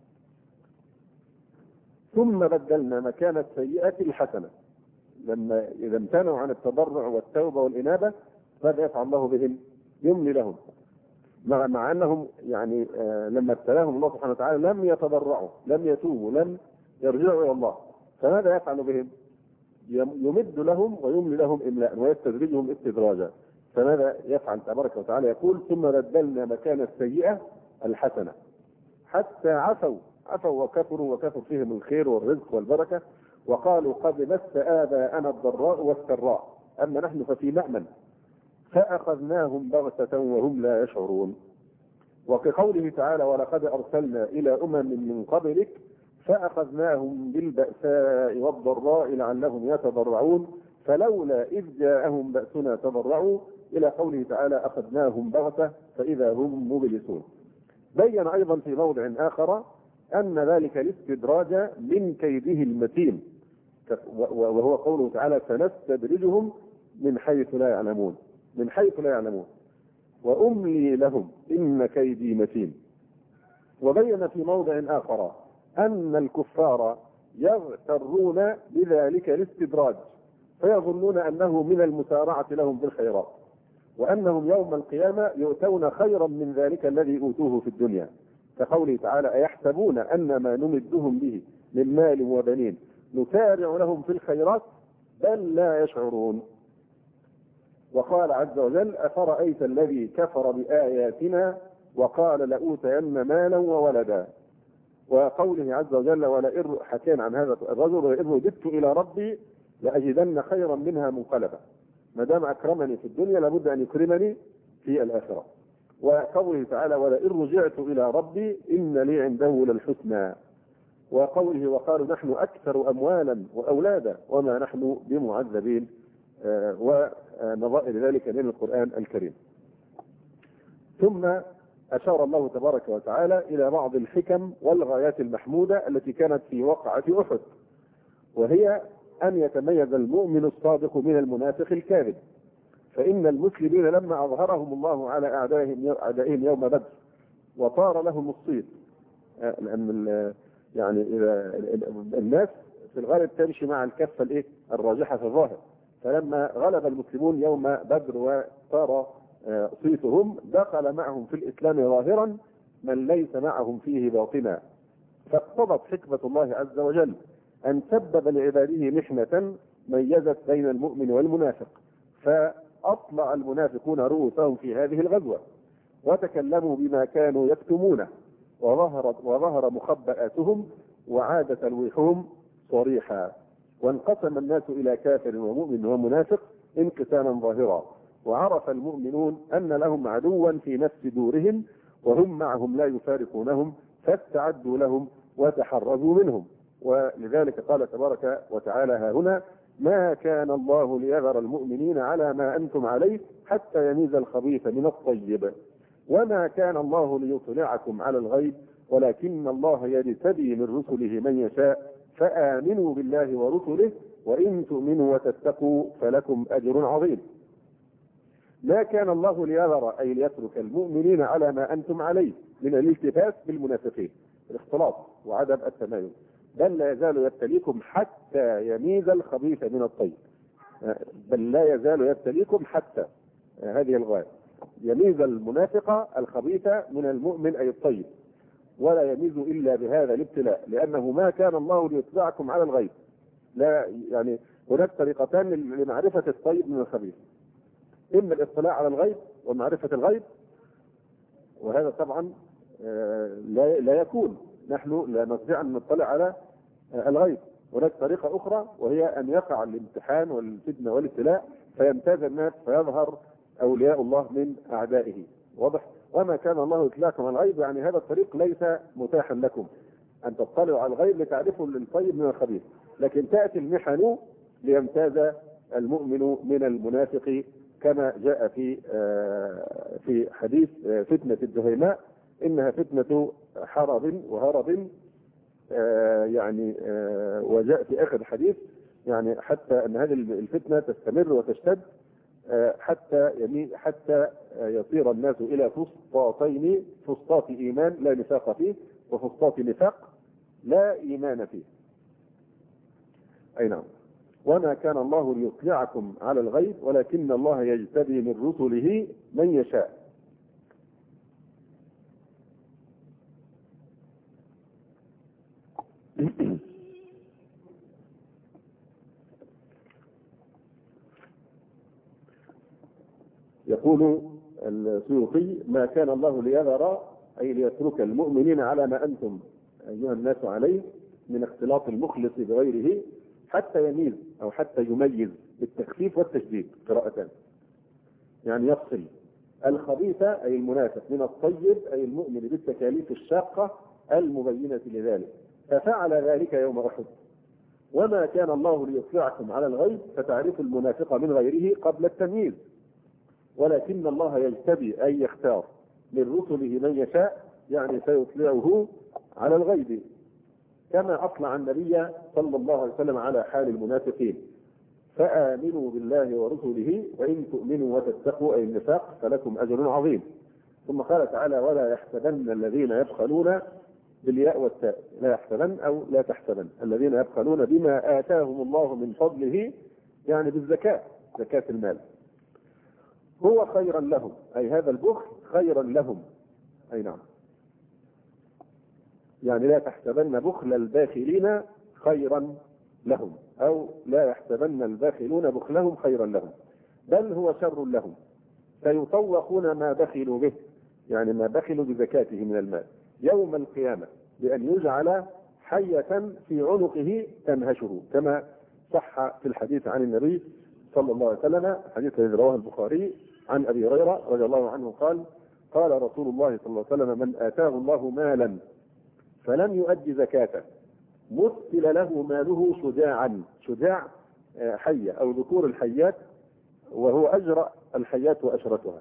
ثم بدلنا مكان السيئة الحسنة. لما إذا امتنعوا عن التضرع والتوبة والإنابة ماذا يفعل الله بهم؟ يملي لهم، مع أنهم يعني لما ابتلاهم الله سبحانه وتعالى لم يتضرعوا، لم يتوبوا، لم يرجعوا إلى الله، فماذا يفعل بهم؟ يمد لهم ويملي لهم إملاء ويستدرجهم استدراجا. فماذا يفعل تبارك وتعالى؟ يقول ثم بدلنا مكان السيئة الحسنة حتى عفوا وكفروا وكفر فيهم الخير والرزق والبركة وقالوا قد مس آباءنا الضراء والسراء أما نحن ففي مأمن فأخذناهم بغتة وهم لا يشعرون. وكقوله تعالى ولقد أرسلنا إلى من قبلك فأخذناهم بالبأساء والضراء لعلهم يتضرعون فلولا إذ جاءهم بأسنا تضرعوا إلى قوله تعالى أخذناهم بغتة فإذا هم مبلسون. بين أيضا في موضع آخر أن ذلك الاستدراج من كيده المتين وهو قوله تعالى سنستدرجهم من حيث لا يعلمون وأملي لهم إن كيدي متين. وبين في موضع آخر أن الكفار يغترون بذلك الاستدراج فيظنون أنه من المسارعة لهم بالخيرات وأنهم يوم القيامة يؤتون خيرا من ذلك الذي أوتوه في الدنيا كقوله تعالى أيحسبون أن ما نمدهم به من مال وبنين نسارع لهم في الخيرات بل لا يشعرون. وقال عز وجل أفرأيت الذي كفر بآياتنا وقال لأوتين مالا وولدا. وقوله عز وجل ولئن حكينا عن هذا الرجل ولئن رددت إلى ربي لأجدن خيرا منها منقلبا ما دام أكرمني في الدنيا لابد أن يكرمني في الآخرة. وقوله تعالى ولئن رجعت إلى ربي إن لي عنده للحسنى. وقوله وقالوا نحن أكثر أموالا وأولادا وما نحن بمعذبين ونظائر ذلك من القرآن الكريم. ثم أشار الله تبارك وتعالى إلى بعض الحكم والغايات المحمودة التي كانت في وقعة أحد وهي أن يتميز المؤمن الصادق من المنافق الكاذب. فإن المسلمين لما أظهرهم الله على أعدائهم يوم بدر وطار لهم الصيت لأن يعني الناس في الغالب تمشي مع الكفة الراجحة في الظاهر فلما غلب المسلمون يوم بدر وطار صيتهم دخل معهم في الإسلام ظاهرا من ليس معهم فيه باطنا فاقتضت حكمة الله عز وجل أن سبب لعباده محنة ميزت بين المؤمن والمنافق فأطلع المنافقون رؤوسهم في هذه الغزوة وتكلموا بما كانوا يكتمونه وظهر مخبئاتهم وعاد تلويحهم صريحا وانقسم الناس إلى كافر ومؤمن ومنافق انقساما ظاهرا وعرف المؤمنون أن لهم عدوا في نفس دورهم وهم معهم لا يفارقونهم فاستعدوا لهم وتحرزوا منهم. ولذلك قال تبارك وتعالى ها هنا ما كان الله ليذر المؤمنين على ما أنتم عليه حتى يميز الخبيث من الطيب وما كان الله ليطلعكم على الغيب ولكن الله يجتبي من رسله من يشاء فآمنوا بالله ورسله وإن تؤمنوا وتتقوا فلكم أجر عظيم. ما كان الله ليذر أي ليترك المؤمنين على ما أنتم عليه من الالتفات بالمنافقين الاختلاط وعدم التمايز بل لا يزال يبتليكم حتى يميز الخبيث من الطيب بل لا يزال يبتليكم حتى هذه الغاية يميز المنافق الخبيث من المؤمن أي الطيب ولا يميز إلا بهذا الابتلاء لأنه ما كان الله ليطلعكم على الغيب لا يعني هناك طريقتان لمعرفة الطيب من الخبيث إما الاطلاع على الغيب ومعرفة الغيب وهذا طبعا لا يكون نحن لا نستطيع أن نطلع على الغيب. هناك طريقة أخرى وهي أن يقع الامتحان والفتنة والابتلاء فيمتاز الناس فيظهر أولياء الله من أعدائه واضح. وما كان الله يطلعكم على الغيب يعني هذا الطريق ليس متاحا لكم أن تطلعوا على الغيب لتعرفوا الطيب من الخبيث لكن تأتي المحن ليمتاز المؤمن من المنافق كما جاء في حديث فتنة الدهيماء إنها فتنة حرب وهرب يعني وجاء في آخر الحديث يعني حتى أن هذه الفتنة تستمر وتشتد حتى يصير الناس إلى فسطاطين فسطاط إيمان لا نفاق فيه وفسطاط نفاق لا إيمان فيه. أي نعم. وما كان الله ليطلعكم على الغيب ولكن الله يجتبي من رسله من يشاء. يقول السيوطي: ما كان الله ليذر أي ليترك المؤمنين على ما أنتم أيها الناس عليه من اختلاط المخلص بغيره حتى يميز أو حتى يميز بالتخفيف والتشديد قراءتان، يعني يفصل الخبيث أي المنافق من الطيب أي المؤمن بالتكاليف الشاقة المبينة لذلك، ففعل ذلك يوم أحد. وما كان الله ليطلعكم على الغيب فتعرف المنافق من غيره قبل التمييز، ولكن الله يجتبي أي يختار من رسله من يشاء، يعني سيطلعه على الغيب، كما أطلع النبي صلى الله عليه وسلم على حال المنافقين: فآمنوا بالله ورسله وإن تؤمنوا وتتقوا أي النفاق فلكم أجر عظيم. ثم قال تعالى: ولا يحسبن الذين يبخلون بالياء والتاء، لا يحسبن أو لا تحسبن، الذين يبخلون بما آتاهم الله من فضله، يعني بالزكاة، زكاة المال، هو خيرا لهم، أي هذا البخل خيرا لهم. أي نعم، يعني لا تحسبن بخل الباخلين خيرا لهم، أو لا يحسبن الباخلون بخلهم خيرا لهم، بل هو شر لهم، سيطوقون ما بخلوا به، يعني ما بخلوا بزكاته من المال يوم القيامة بأن يجعل حية في عنقه تنهشه، كما صح في الحديث عن النبي صلى الله عليه وسلم، حديث الذي رواه البخاري عن أبي هريرة رضي الله عنه قال: قال رسول الله صلى الله عليه وسلم: من آتاه الله مالا فلم يؤد زكاته مثل له ماله شجاعا، شجاع حية أو ذكور الحيات، وهو أجرأ الحيات وأشرتها.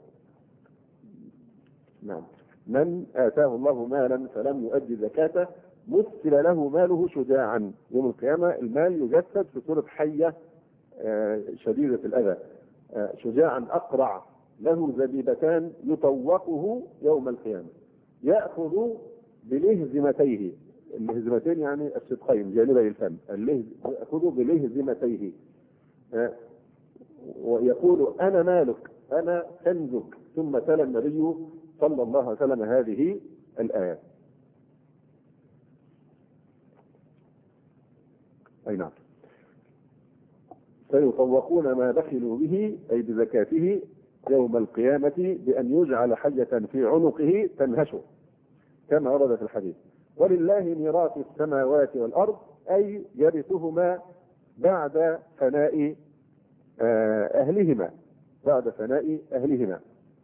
نعم، من آتاه الله مالا فلم يؤد زكاته مثل له ماله شجاعا، يوم القيامة المال يجسد في صورة حية شديدة الأذى، شجاعا أقرع له زبيبتان يطوقه يوم القيامة، يأخذ بلهزمتيه، اللهزمتين يعني الشدقين جانبي الفم، يأخذ بلهزمتيه ويقول: أنا مالك أنا كنزك. ثم تلا النبي صلى الله عليه وسلم هذه الآيات. أي نعم، سيطوقون ما بخلوا به أي بزكاته يوم القيامة بأن يجعل حية في عنقه تنهشه، كما ورد في الحديث: ولله ميراث السماوات والأرض، أي يرثهما بعد فناء أهلهما، بعد فناء أهلهما.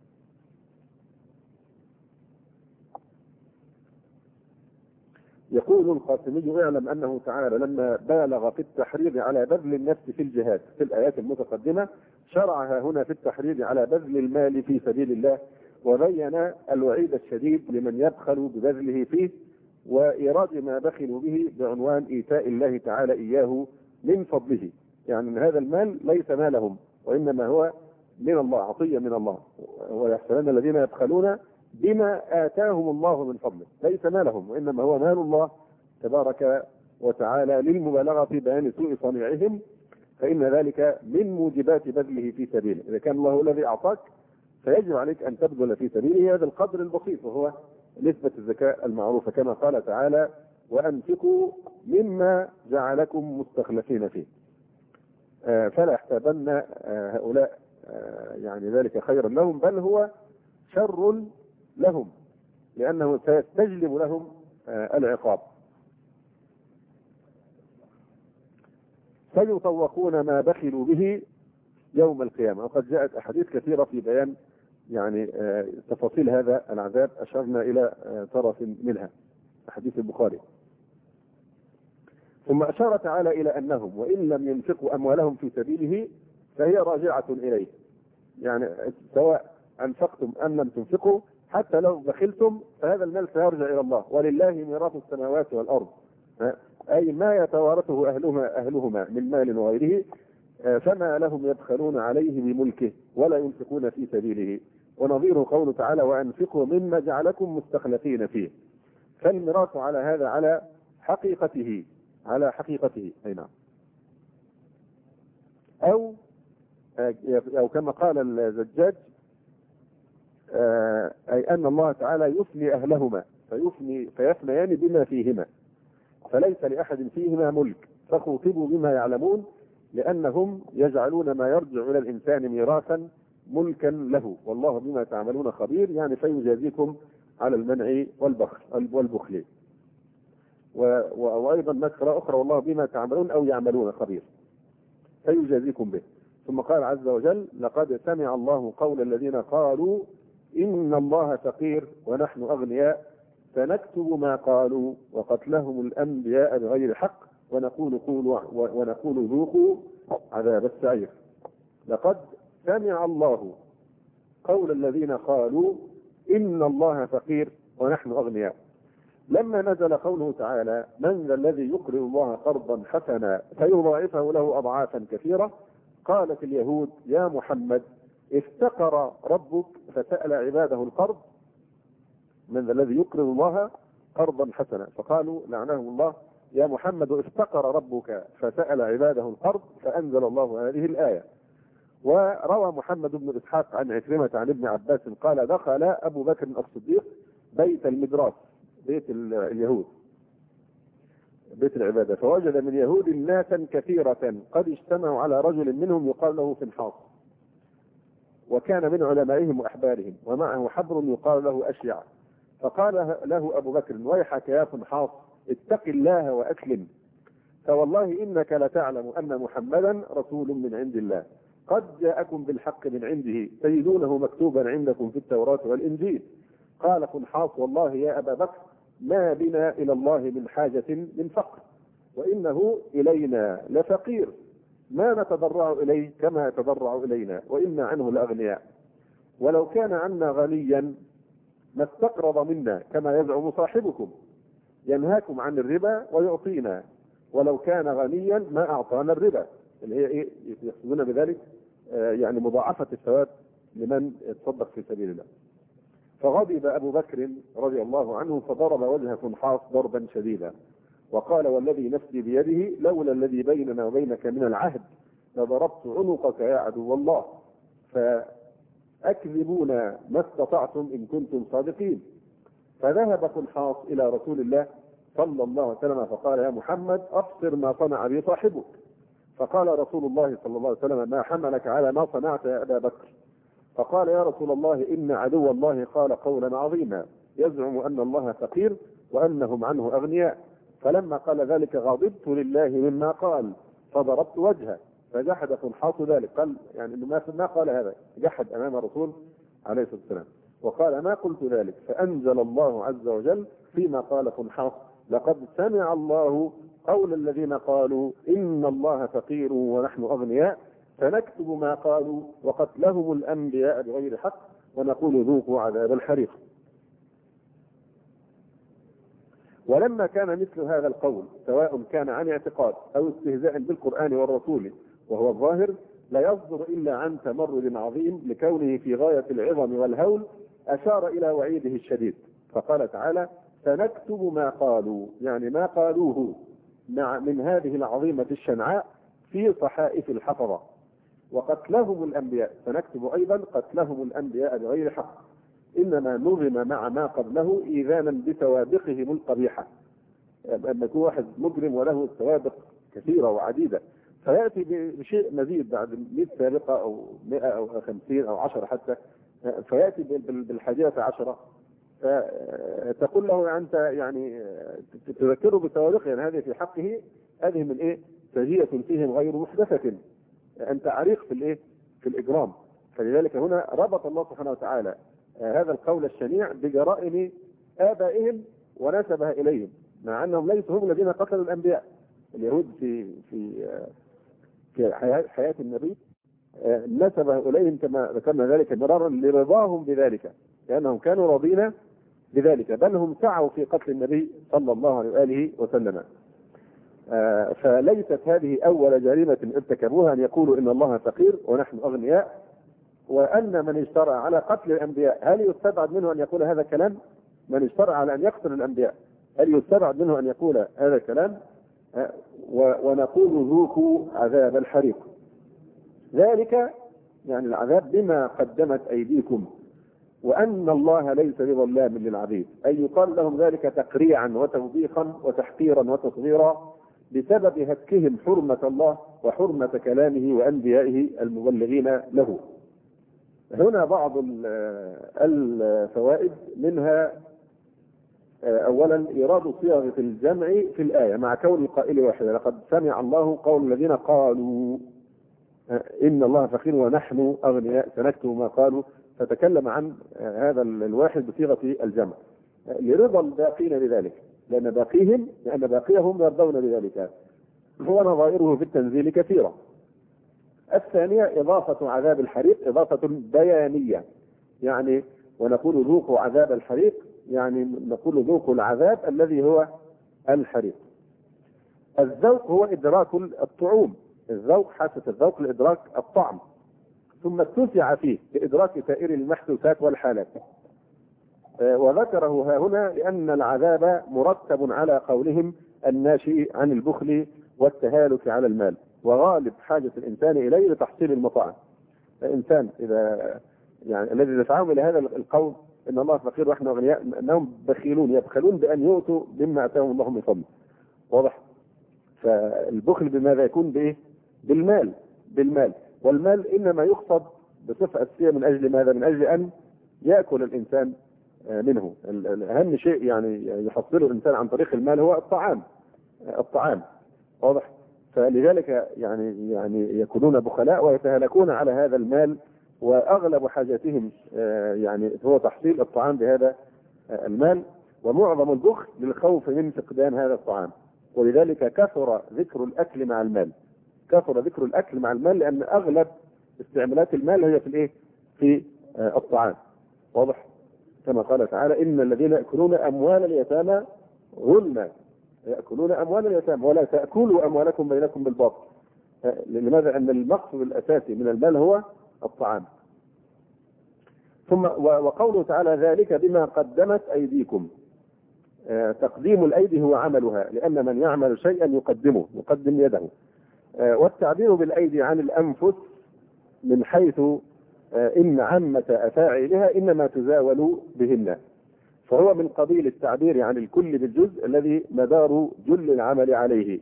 يقول القاسمي: اعلم أنه تعالى لما بالغ في التحريض على بذل النفس في الجهاد في الآيات المتقدمة، شرعها هنا في التحريض على بذل المال في سبيل الله، وبين الوعيد الشديد لمن يبخل ببذله فيه، وإيراد ما بخلوا به بعنوان إيتاء الله تعالى إياه من فضله، يعني أن هذا المال ليس مالهم وإنما هو من الله، عطية من الله. ويحسبن الذين يبخلون بما آتاهم الله من فضله، ليس مالهم وإنما هو مال الله تبارك وتعالى، للمبالغة في بيان سوء صنيعهم، فإن ذلك من موجبات بذله في سبيله. إذا كان الله الذي أعطاك فيجب عليك أن تبذل في سبيله هذا القدر البسيط، وهو نسبة الزكاة المعروفة، كما قال تعالى: وأنفقوا مما جعلكم مستخلفين فيه. فلا يحسبن هؤلاء يعني ذلك خيرا لهم، بل هو شر لهم، لأنه سيستجلب لهم العقاب. فيطوقون ما بخلوا به يوم القيامة. وقد جاءت أحاديث كثيرة في بيان يعني تفاصيل هذا العذاب، أشرنا إلى طرف منها، حديث البخاري. ثم أشار تعالى إلى أنهم وإن لم ينفقوا أموالهم في سبيله فهي راجعة إليه، يعني سواء أنفقتم أم لم تنفقوا، حتى لو بخلتم فهذا المال سيرجع إلى الله. ولله ميراث السماوات والأرض، أي ما يتوارثه أهلهما من مال وغيره، فما لهم يبخلون عليه بملكه ولا ينفقون في سبيله. ونظيره قوله تعالى: وأنفقوا مما جعلكم مستخلفين فيه. فالميراث على هذا على حقيقته، على حقيقته. أي نعم. أو كما قال الزجاج: أي أن الله تعالى يفني أهلهما فيفنيان بما فيهما، فليس لأحد فيهما ملك، فخوطبوا بما يعلمون، لأنهم يجعلون ما يرجع إلى الإنسان ميراثا ملكا له والله بما تعملون خبير، يعني فيجازيكم على المنع والبخل. وأيضا نكرة أخرى والله بما تعملون أو يعملون خبير فيجازيكم به. ثم قال عز وجل لقد سمع الله قول الذين قالوا إن الله فقير ونحن أغنياء فنكتب ما قالوا وقتلهم الأنبياء بغير حق ونقول ذوقوا عذاب السعير. لقد سمع الله قول الذين قالوا إن الله فقير ونحن أغنياء. لما نزل قوله تعالى من ذا الذي يقرض الله قرضا حسنا فيضاعفه له أضعافا كثيرة، قالت اليهود يا محمد افتقر ربك فسأل عباده القرض، من ذا الذي يقرض الله قرضا حسنا، فقالوا لعنهم الله يا محمد افتقر ربك فسأل عباده القرض، فأنزل الله هذه الآية. وروى محمد بن إسحاق عن عكرمة عن ابن عباس قال دخل أبو بكر الصديق بيت المدراس، بيت اليهود، بيت العبادة، فوجد من يهود ناسا كثيرة قد اجتمعوا على رجل منهم يقال له فنحاص، وكان من علمائهم وأحبارهم، ومعه حبر يقال له أشيع. فقال له أبو بكر ويحك يا فنحاص اتق الله وأسلم، فوالله إنك لتعلم أن محمدا رسول من عند الله قد جاءكم بالحق من عنده تجدونه مكتوبا عندكم في التوراة والإنجيل. قال فنحاص والله يا أبا بكر ما بنا إلى الله من حاجة من فقر، وإنه إلينا لفقير ما نتضرع إليه كما يتضرع إلينا، وإنا عنه لأغنياء، ولو كان عنا غنيا ما استقرض منا كما يزعم صاحبكم، ينهاكم عن الربا ويعطينا، ولو كان غنيا ما أعطانا الربا، اللي هي إيه يقصدون بذلك يعني مضاعفة الثواب لمن يتصدق في سبيل الله. فغضب أبو بكر رضي الله عنه فضرب وجه فنحاص ضربا شديدا وقال والذي نفسي بيده لولا الذي بيننا وبينك من العهد لضربت عنقك يا عدو الله، فأكذبون ما استطعتم إن كنتم صادقين. فذهب فنحاص إلى رسول الله صلى الله عليه وسلم فقال يا محمد أبصر ما صنع بي صاحبك. فقال رسول الله صلى الله عليه وسلم ما حملك على ما صنعت يا أبا بكر؟ فقال يا رسول الله إن عدو الله قال قولا عظيما يزعم أن الله فقير وأنهم عنه أغنياء، فلما قال ذلك غضبت لله مما قال فضربت وجهه، فجحد فنحاص ذلك، قال يعني انه ما قال هذا، جحد امام الرسول عليه الصلاه والسلام وقال ما قلت ذلك. فانزل الله عز وجل فيما قال فنحاص لقد سمع الله قول الذين قالوا ان الله فقير ونحن اغنياء فنكتب ما قالوا وقتلهم الانبياء بغير حق ونقول ذوقوا عذاب الحريق. ولما كان مثل هذا القول سواء كان عن اعتقاد او استهزاء بالقرآن والرسول وهو الظاهر لا يصدر الا عن تمرد عظيم لكونه في غاية العظم والهول، اشار الى وعيده الشديد فقال تعالى سنكتب ما قالوا، يعني ما قالوه من هذه العظيمة الشنعاء في صحائف الحفظة، وقتلهم الانبياء سنكتب ايضا قتلهم الانبياء بغير حق، انما نظم مع ما قبله ايذانا بسوابقهم القبيحه، اما يكون واحد مجرم وله سوابق كثيره وعديده فياتي بشيء مزيد بعد 100 سابقه او 100 او 50 او 10 حتى، فياتي بالحادية عشرة فتقول له انت يعني تذكره بسوابقه، يعني هذه في حقه هذه من ايه؟ سجية فيهم غير محدثه، انت عريق في الايه؟ في الاجرام. فلذلك هنا ربط الله سبحانه وتعالى هذا القول الشنيع بجرائم آبائهم ونسبها إليهم، مع أنهم ليسوا هم الذين قتلوا الأنبياء. اليهود في حياة النبي نسبها إليهم كما ذكرنا ذلك مرارا لرضاهم بذلك، لأنهم كانوا راضين بذلك، بل هم سعوا في قتل النبي صلى الله عليه وآله وسلم. فليست هذه أول جريمة ارتكبوها أن يقولوا إن الله فقير ونحن أغنياء، وأن من اشترى على قتل الأنبياء هل يستبعد منه أن يقول هذا الكلام؟ من اشترى على أن يقتل الأنبياء هل يستبعد منه أن يقول هذا الكلام؟ ونقول ذوقوا عذاب الحريق. ذلك يعني العذاب بما قدمت أيديكم وأن الله ليس بظلام للعبيد، أي يقال لهم ذلك تقريعا وتوبيخا وتحقيرا وتصغيرا بسبب هتكهم حرمة الله وحرمة كلامه وأنبيائه المبلغين له. هنا بعض الفوائد منها. أولا إيراد صيغة الجمع في الآية مع كون القائل واحدا. لقد سمع الله قول الذين قالوا إن الله فقير ونحن أغنياء سنكتب ما قالوا، فتكلم عن هذا الواحد بصيغة الجمع لرضا الباقين بذلك، لأن باقيهم يرضون بذلك. هو نظائره في التنزيل كثيرة. الثانية إضافة عذاب الحريق إضافة بيانية، يعني ونقول ذوقوا عذاب الحريق، يعني نقول ذوقوا العذاب الذي هو الحريق. الذوق هو إدراك الطعوم، الذوق حاسة الذوق لإدراك الطعم، ثم اتسع فيه لإدراك سائر المحسوسات والحالات. وذكره ها هنا لأن العذاب مرتب على قولهم الناشئ عن البخل والتهالك على المال، وغالب حاجة الإنسان إليه لتحصيل المطاعم. الإنسان إذا يعني الذي دفعهم إلى هذا القول إن الله فقير ونحن أغنياء، أنهم بخيلون يبخلون بأن يؤتوا مما آتاهم الله من فضله. واضح؟ فالبخل بماذا يكون؟ بإيه؟ بالمال. والمال إنما يقصد بصفة أساسية من أجل ماذا؟ من أجل أن يأكل الإنسان منه. أهم شيء يعني يحصله الإنسان عن طريق المال هو الطعام. واضح؟ فلذلك يعني يكونون بخلاء ويتهلكون على هذا المال، وأغلب حاجاتهم يعني هو تحصيل الطعام بهذا المال، ومعظم البخل للخوف من فقدان هذا الطعام. ولذلك كثر ذكر الأكل مع المال، لأن أغلب استعمالات المال هي في الإيه؟ في الطعام. واضح؟ كما قال تعالى إن الذين يأكلون أموال اليتامى ظلما ولا تأكلوا أموالكم بينكم بالباطل. لماذا؟ أن المقصد الأساسي من المال هو الطعام. ثم وقوله تعالى ذلك بما قدمت أيديكم. تقديم الأيدي هو عملها، لأن من يعمل شيئا يقدم يده. والتعبير بالأيدي عن الأنفس من حيث إن عامة أفاعلها إنما تزاول بهن، فهو من قبيل التعبير عن الكل بالجزء الذي مدار جل العمل عليه.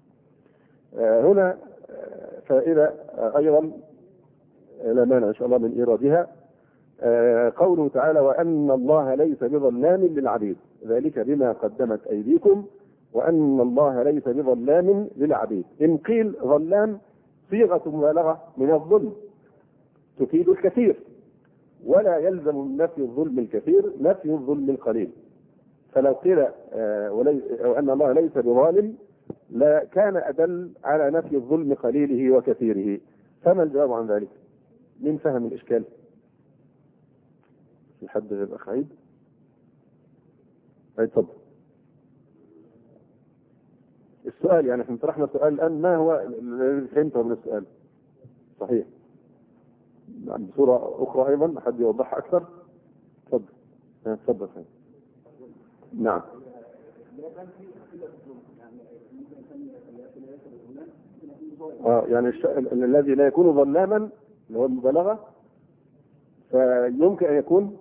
هنا فإذا أيضا لا مانع إن شاء الله من إيرادها قوله تعالى وأن الله ليس بظلام للعبيد، ذلك بما قدمت أيديكم وأن الله ليس بظلام للعبيد. إن قيل ظلام صيغة مبالغة من الظلم تفيد الكثير، ولا يلزم نفي الظلم الكثير نفي الظلم القليل. فلو قيل وأن الله ليس بظالم لا كان أدل على نفي الظلم قليله وكثيره. فما الجواب عن ذلك؟ من فهم الإشكال؟ في حد غير الأخ عيد؟ تفضل. السؤال يعني احنا طرحنا سؤال الآن، ما هو الذي فهمته من السؤال؟ صحيح. بصورة أخرى أيضا حد يوضحها أكثر؟ تفضل. نعم. يعني الذي لا يكون ظلاما اللي هو المبالغة فيمكن أن يكون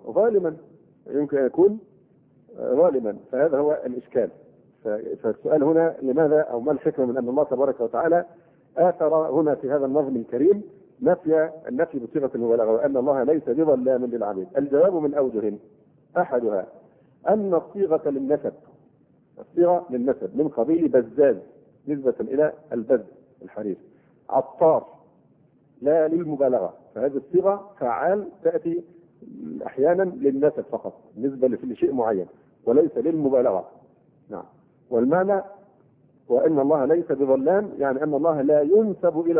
ظالما، فهذا هو الإشكال. فالسؤال هنا لماذا أو ما الحكمة من أن الله تبارك وتعالى آثر هنا في هذا النظم الكريم النفي بصيغة المبالغة وأن الله ليس بظلام للعبيد؟ الجواب من أوجه. أحدها أن الصيغة للنسب من قبيل بزاز نسبة إلى البز الحرير، عطار لا للمبالغة، فهذه الصيغة فعال تأتي أحيانا للنسب فقط نسبة لشيء معين وليس للمبالغة. نعم. والمعنى وأن الله ليس بظلام يعني أن الله لا ينسب إلى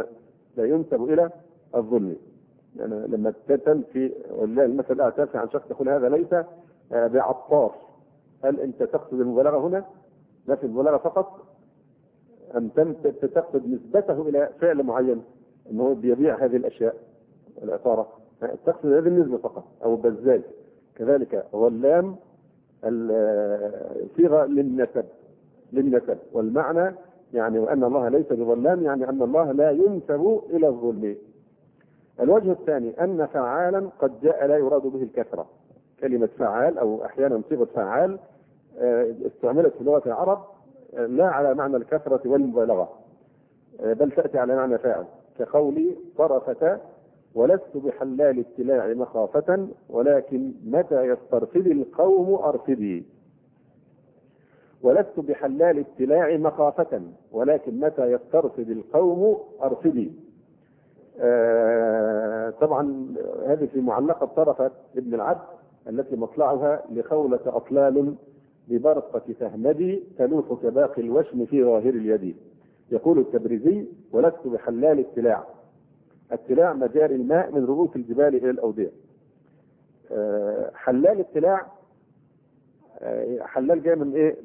الظلم. يعني لما تنفي ولله المثل الأعلى تنفي عن شخص تقول هذا ليس بعطار، هل أنت تقصد المبالغة هنا نفي المبالغة فقط أم تقصد نسبته إلى فعل معين أنه بيبيع هذه الأشياء العطارة؟ تقصد هذه النسبة فقط. أو بزاز كذلك ظلام صيغة للنسب والمعنى يعني وأن الله ليس بظلام يعني أن الله لا ينسب إلى الظلم. الوجه الثاني أن فعالا قد جاء لا يراد به الكثرة. كلمة فعال أو أحيانا صيغة فعال استعملت في لغة العرب لا على معنى الكثرة والمبالغة بل تأتي على معنى فاعل، كقولي طرفة ولست بحلال التلاع مخافة ولكن متى يسترفدي القوم أرفدي. ولست بحلال التلاع مخافة ولكن متى يسترفد القوم أرفدي. طبعا هذه في معلقة طرفة ابن العبد التي مطلعها لخولة أطلال ببرقة فهمدي تلوح كباقي الوشم في ظاهر اليد. يقول التبريزي: ولست بحلال التلاع. التلاع مجاري الماء من رؤوس الجبال إلى الأودية. حلال التلاع، حلال جاي من ايه؟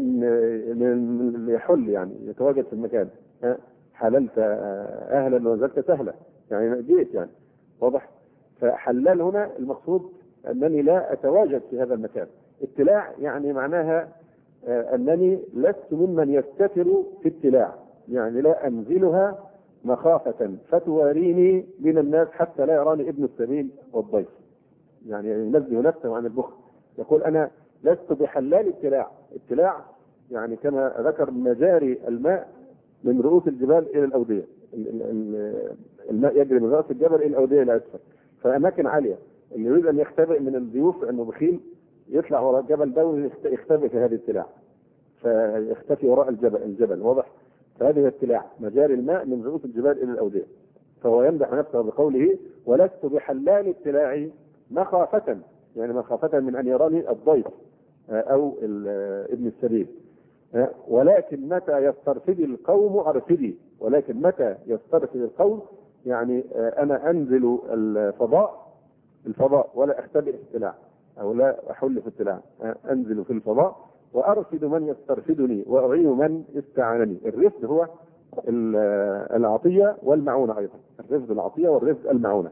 من يحل، يعني يتواجد في المكان. حللت اهلا وزلت سهلا، يعني جيت يعني، واضح. فحلال هنا المقصود انني لا اتواجد في هذا المكان. التلاع يعني معناها انني لست ممن يستتر في التلاع، يعني لا انزلها مخافة فتواريني من الناس حتى لا يراني ابن السبيل والضيف، يعني ينزه نفسه عن البخل. يقول انا لست بحلال التلاع. التلاع يعني كما ذكر مجاري الماء من رؤوس الجبال الى الاوديه. الماء يجري من راس الجبل الى الاوديه الى اسفل، فاماكن عاليه. اللي يريد ان يختبئ من الضيوف لانه بخيل يطلع وراء الجبل ده يختبئ في هذه التلاع، فيختفي وراء الجبل، واضح. فهذه التلاع مجاري الماء من رؤوس الجبال الى الاوديه. فهو يمدح نفسه بقوله: ولست بحلال التلاع مخافة، يعني مخافة من ان يراني الضيف او ابن السبيل. ولكن متى يسترفد القوم ارفدي. ولكن متى يسترفد القوم يعني انا انزل الفضاء ولا اختبئ في التلاع او لا احل في التلاع، انزل في الفضاء وارفد من يسترفدني واعين من استعانني. الرفد هو العطية والمعونة ايضا، الرفد العطية والرفد المعونة.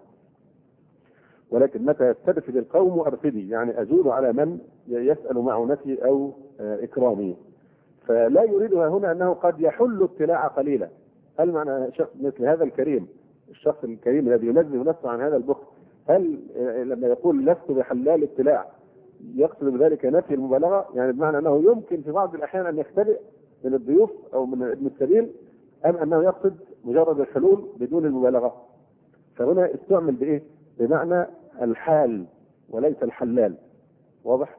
ولكن متى يسترفد القوم ارفدي، يعني اجود على من يسأل معونتي او اكرامي. فلا يريدها هنا انه قد يحل التلاع قليلا. هل معنى شخص مثل هذا الكريم، الشخص الكريم الذي ينزه نفسه عن هذا البخل، هل لما يقول لست بحلال التلاع يقصد بذلك نفي المبالغة؟ يعني بمعنى انه يمكن في بعض الاحيان ان يختبئ من الضيوف او من ابن السبيل، ام انه يقصد مجرد الحلول بدون المبالغة؟ فهنا استعمل بايه؟ بمعنى الحال وليس الحلال، واضح.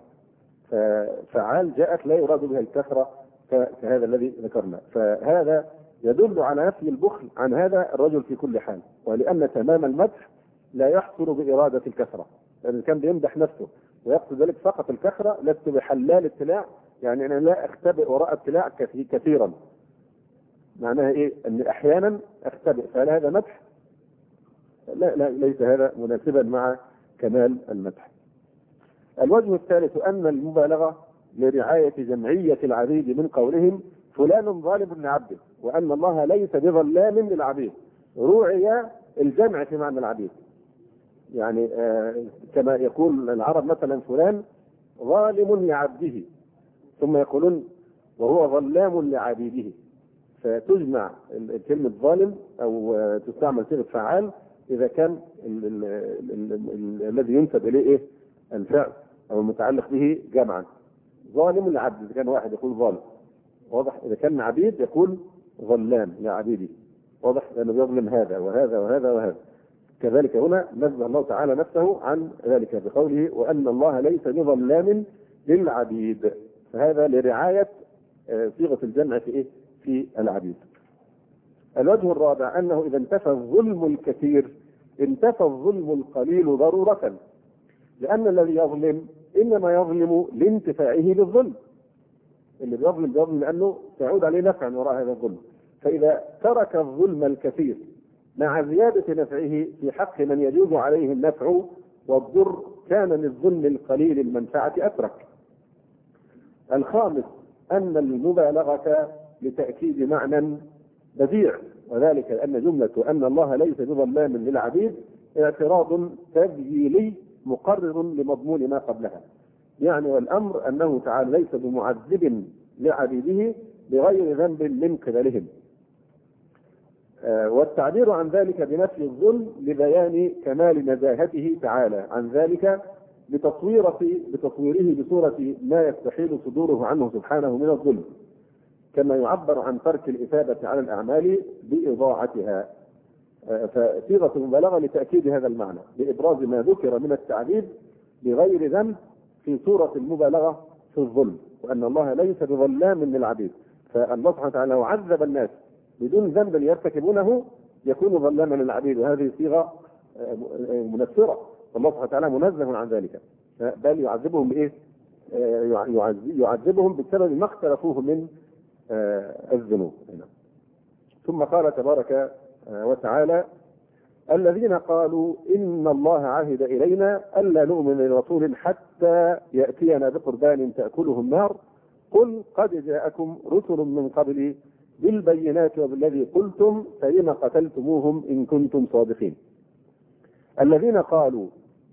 فعال جاءت لا يراد بها الكثرة كهذا الذي ذكرنا. فهذا يدل على نفي البخل عن هذا الرجل في كل حال، ولأن تمام المدح لا يحصل بإرادة الكثرة، لأن كان بيمدح نفسه ويقصد ذلك فقط الكثرة. لست بحلال التلاع يعني أنا لا أختبئ وراء التلاع كثيرا. معناها إيه؟ أني أحيانا أختبئ. فهل هذا مدح؟ لا ليس هذا مناسبا مع كمال المدح. الوجه الثالث أن المبالغة لرعاية جمعية العبيد من قولهم فلان ظالم لعبده، وأن الله ليس بظلام للعبيد. روعي الجمع في معنى العبيد، يعني كما يقول العرب مثلا فلان ظالم لعبده، ثم يقولون وهو ظلام لعبيده، فتجمع كلمة ظالم أو تستعمل صيغة فعال إذا كان الذي ينسب إليه إيه؟ الفعل أو المتعلق به جمعا. ظالم لعبد إذا كان واحد يقول ظالم، واضح. إذا كان عبيد يقول ظلام لعبيده، واضح، لأنه يظلم هذا وهذا وهذا وهذا. كذلك هنا نزه الله تعالى نفسه عن ذلك بقوله وأن الله ليس بظلام للعبيد. فهذا لرعاية صيغة الجمع في إيه؟ في العبيد. الوجه الرابع أنه إذا انتفى الظلم الكثير انتفى الظلم القليل ضرورة، لأن الذي يظلم إنما يظلم لانتفاعه بالظلم. اللي بيظلم لأنه تعود عليه نفع وراء هذا الظلم. فإذا ترك الظلم الكثير مع زيادة نفعه في حق من يجوز عليه النفع والضر كان للظلم القليل المنفعة أترك. الخامس أن المبالغة لتأكيد معنى بديع، وذلك أن جملة أن الله ليس بظلام للعبيد اعتراض تبييني مقرر لمضمون ما قبلها، يعني والأمر أنه تعالى ليس بمعذب لعبيده بغير ذنب من قبلهم. والتعبير عن ذلك بنفي الظلم لبيان كمال نزاهته تعالى عن ذلك بتصويره بصورة ما يستحيل صدوره عنه سبحانه من الظلم، كما يعبر عن ترك الإثابة على الأعمال بإضاعتها. فصيغة المبالغة لتأكيد هذا المعنى بإبراز ما ذكر من التعذيب بغير ذنب في صورة المبالغة في الظلم، وأن الله ليس بظلام للعبيد. فالله سبحانه وتعالى لو عذب الناس بدون ذنب يرتكبونه يكون ظلاما للعبيد، وهذه صيغة منفرة، والله سبحانه وتعالى منزه عن ذلك، بل يعذبهم بإيه؟ يعذبهم بسبب ما اختلفوه من الذنوب. ثم قال تبارك وتعالى: الذين قالوا إن الله عهد إلينا ألا نؤمن لرسول حتى يأتينا بقربان تأكله النار قل قد جاءكم رسل من قبلي بالبينات وبالذي قلتم فلم قتلتموهم إن كنتم صادقين. الذين قالوا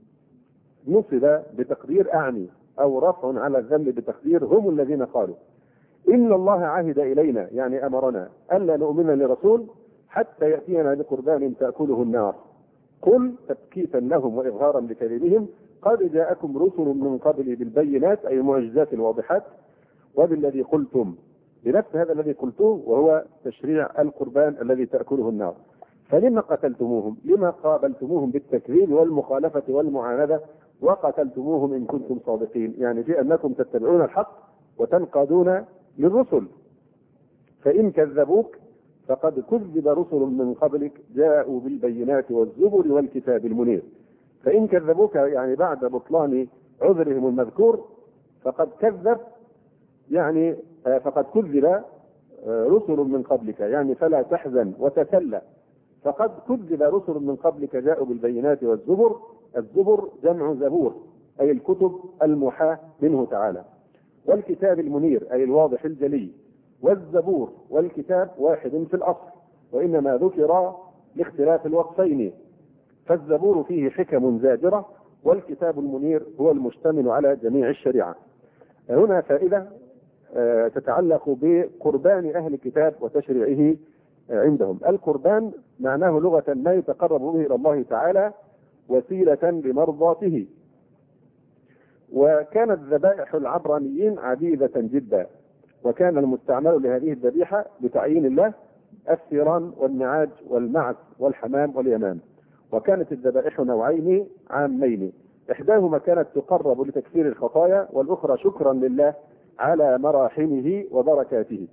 نصب بتقدير أعني أو رفع على الذنب بتقدير هم الذين قالوا إن الله عهد إلينا، يعني أمرنا ألا نؤمن لرسول حتى يأتينا بقربان تأكله النار قل تبكيتا لهم وإظهارا لكذبهم قد جاءكم رسل من قبل بالبينات أي المعجزات الواضحات وبالذي قلتم، بنفس هذا الذي قلتوه وهو تشريع القربان الذي تأكله النار. فلما قتلتموهم؟ لما قابلتموهم بالتكذيب والمخالفة والمعاندة وقتلتموهم إن كنتم صادقين، يعني في أنكم تتبعون الحق وتنقادون للرسل. فإن كذبوك فقد كذب رسل من قبلك جاءوا بالبينات والزبر والكتاب المنير. فإن كذبوك يعني بعد بطلان عذرهم المذكور فقد كذب، يعني فقد كذب رسل من قبلك، يعني فلا تحزن وتسلى. فقد كذب رسل من قبلك جاءوا بالبينات والزبر. الزبر جمع زبور أي الكتب المحاة منه تعالى، والكتاب المنير أي الواضح الجلي. والزبور والكتاب واحد في الأصل وإنما ذكر لاختلاف الوصفين، فالزبور فيه حكم زاجرة والكتاب المنير هو المشتمل على جميع الشريعة. هنا فائدة تتعلق بقربان أهل الكتاب وتشريعه عندهم. القربان معناه لغة ما يتقرب به إلى الله تعالى وسيلة لمرضاته. وكانت ذبائح العبرانيين عديدة جدا، وكان المستعمل لهذه الذبيحة بتعيين الله الثيران والنعاج والمعز والحمام واليمام. وكانت الذبائح نوعين عامين، إحداهما كانت تقرب لتكفير الخطايا والأخرى شكرا لله على مراحمه وبركاته.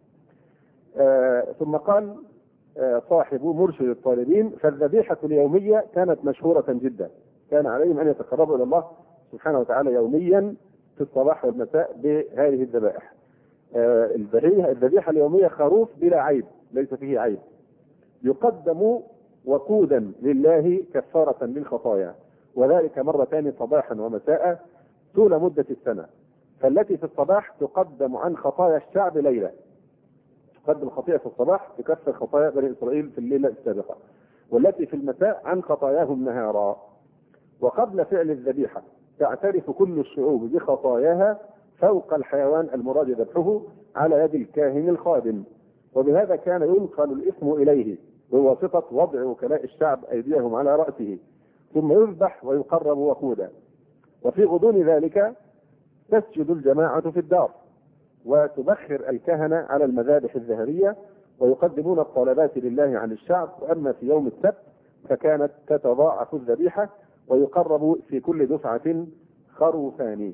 ثم قال صاحب مرشد الطالبين: فالذبيحة اليومية كانت مشهورة جدا، كان عليهم أن يتقربوا إلى الله سبحانه وتعالى يوميا في الصباح والمساء بهذه الذبائح. الذبيحة اليومية خروف بلا عيب، ليس فيه عيب، يقدم وقودا لله كفارة للخطايا، وذلك مرتان صباحا ومساء طول مدة السنة. فالتي في الصباح تقدم عن خطايا الشعب ليلة، تقدم خطيئة في الصباح تكفر خطايا بني إسرائيل في الليلة السابقة، والتي في المساء عن خطاياهم نهارا. وقبل فعل الذبيحة تعترف كل الشعوب بخطاياها فوق الحيوان المراد ذبحه على يد الكاهن الخادم، وبهذا كان ينقل الإثم إليه بواسطة وضع وكلاء الشعب أيديهم على رأسه، ثم يذبح ويقرب وقودا. وفي غضون ذلك تسجد الجماعة في الدار وتبخر الكهنة على المذابح الذهبية ويقدمون الطلبات لله عن الشعب. وأما في يوم السبت فكانت تتضاعف الذبيحة ويقرب في كل دفعة خروفان.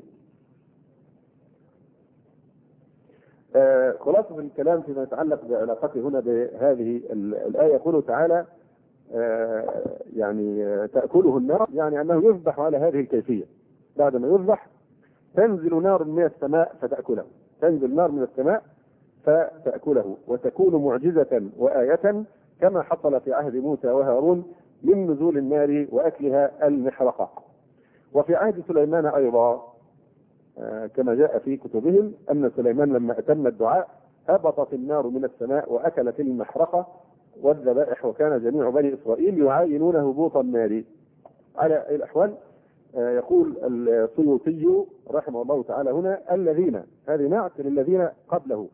خلاصة الكلام فيما يتعلق بعلاقته هنا بهذه الآية، يقول تعالى يعني تأكله النار، يعني أنه يذبح على هذه الكيفية. بعد ما يذبح تنزل نار من السماء فتأكله، تنزل نار من السماء فتأكله، وتكون معجزة وآية كما حصل في عهد موسى وهارون من نزول النار وأكلها المحرقة. وفي عهد سليمان أيضا كما جاء في كتبهم أن سليمان لما أتم الدعاء هبطت النار من السماء وأكلت المحرقة والذبائح، وكان جميع بني إسرائيل يعاينون هبوط النار. على الأحوال يقول السيوطي رحمه الله تعالى هنا: الذين، هذه نعت للذين قبله،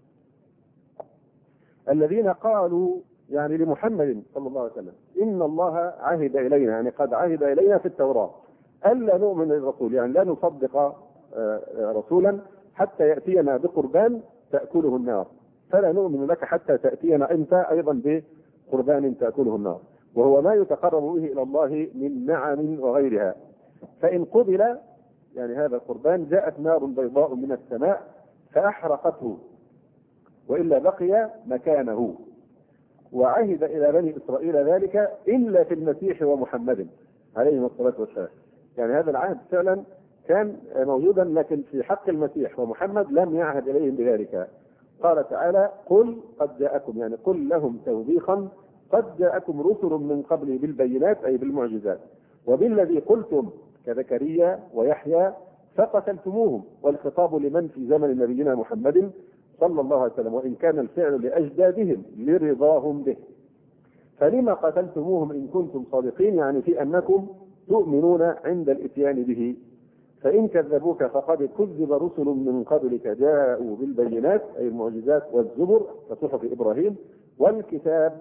الذين قالوا يعني لمحمد صلى الله عليه وسلم إن الله عهد إلينا، يعني قد عهد إلينا في التوراة ألا نؤمن للرسول، يعني لا نصدق رسولا حتى يأتينا بقربان تأكله النار، فلا نؤمن لك حتى تأتينا أنت أيضا بقربان تأكله النار. وهو ما يتقرب به إلى الله من نعم وغيرها. فإن قبل يعني هذا القربان جاءت نار بيضاء من السماء فأحرقته، وإلا بقي مكانه. وعهد إلى بني إسرائيل ذلك إلا في المسيح ومحمد عليهم الصلاة والسلام. يعني هذا العهد فعلا كان موجودا، لكن في حق المسيح ومحمد لم يعهد إليهم بذلك. قال تعالى: قل قد جاءكم، يعني قل لهم توبيخا: قد جاءكم رسل من قبلي بالبينات، أي بالمعجزات، وبالذي قلتم كزكريا ويحيى فقتلتموهم. والخطاب لمن في زمن نبينا محمد صلى الله عليه وسلم، وإن كان الفعل لأجدادهم لرضاهم به. فلما قتلتموهم إن كنتم صادقين، يعني في أنكم تؤمنون عند الإتيان به. فإن كذبوك فقد كذب رسل من قبلك جاءوا بالبينات، أي المعجزات، والزبر كصحف إبراهيم، والكتاب،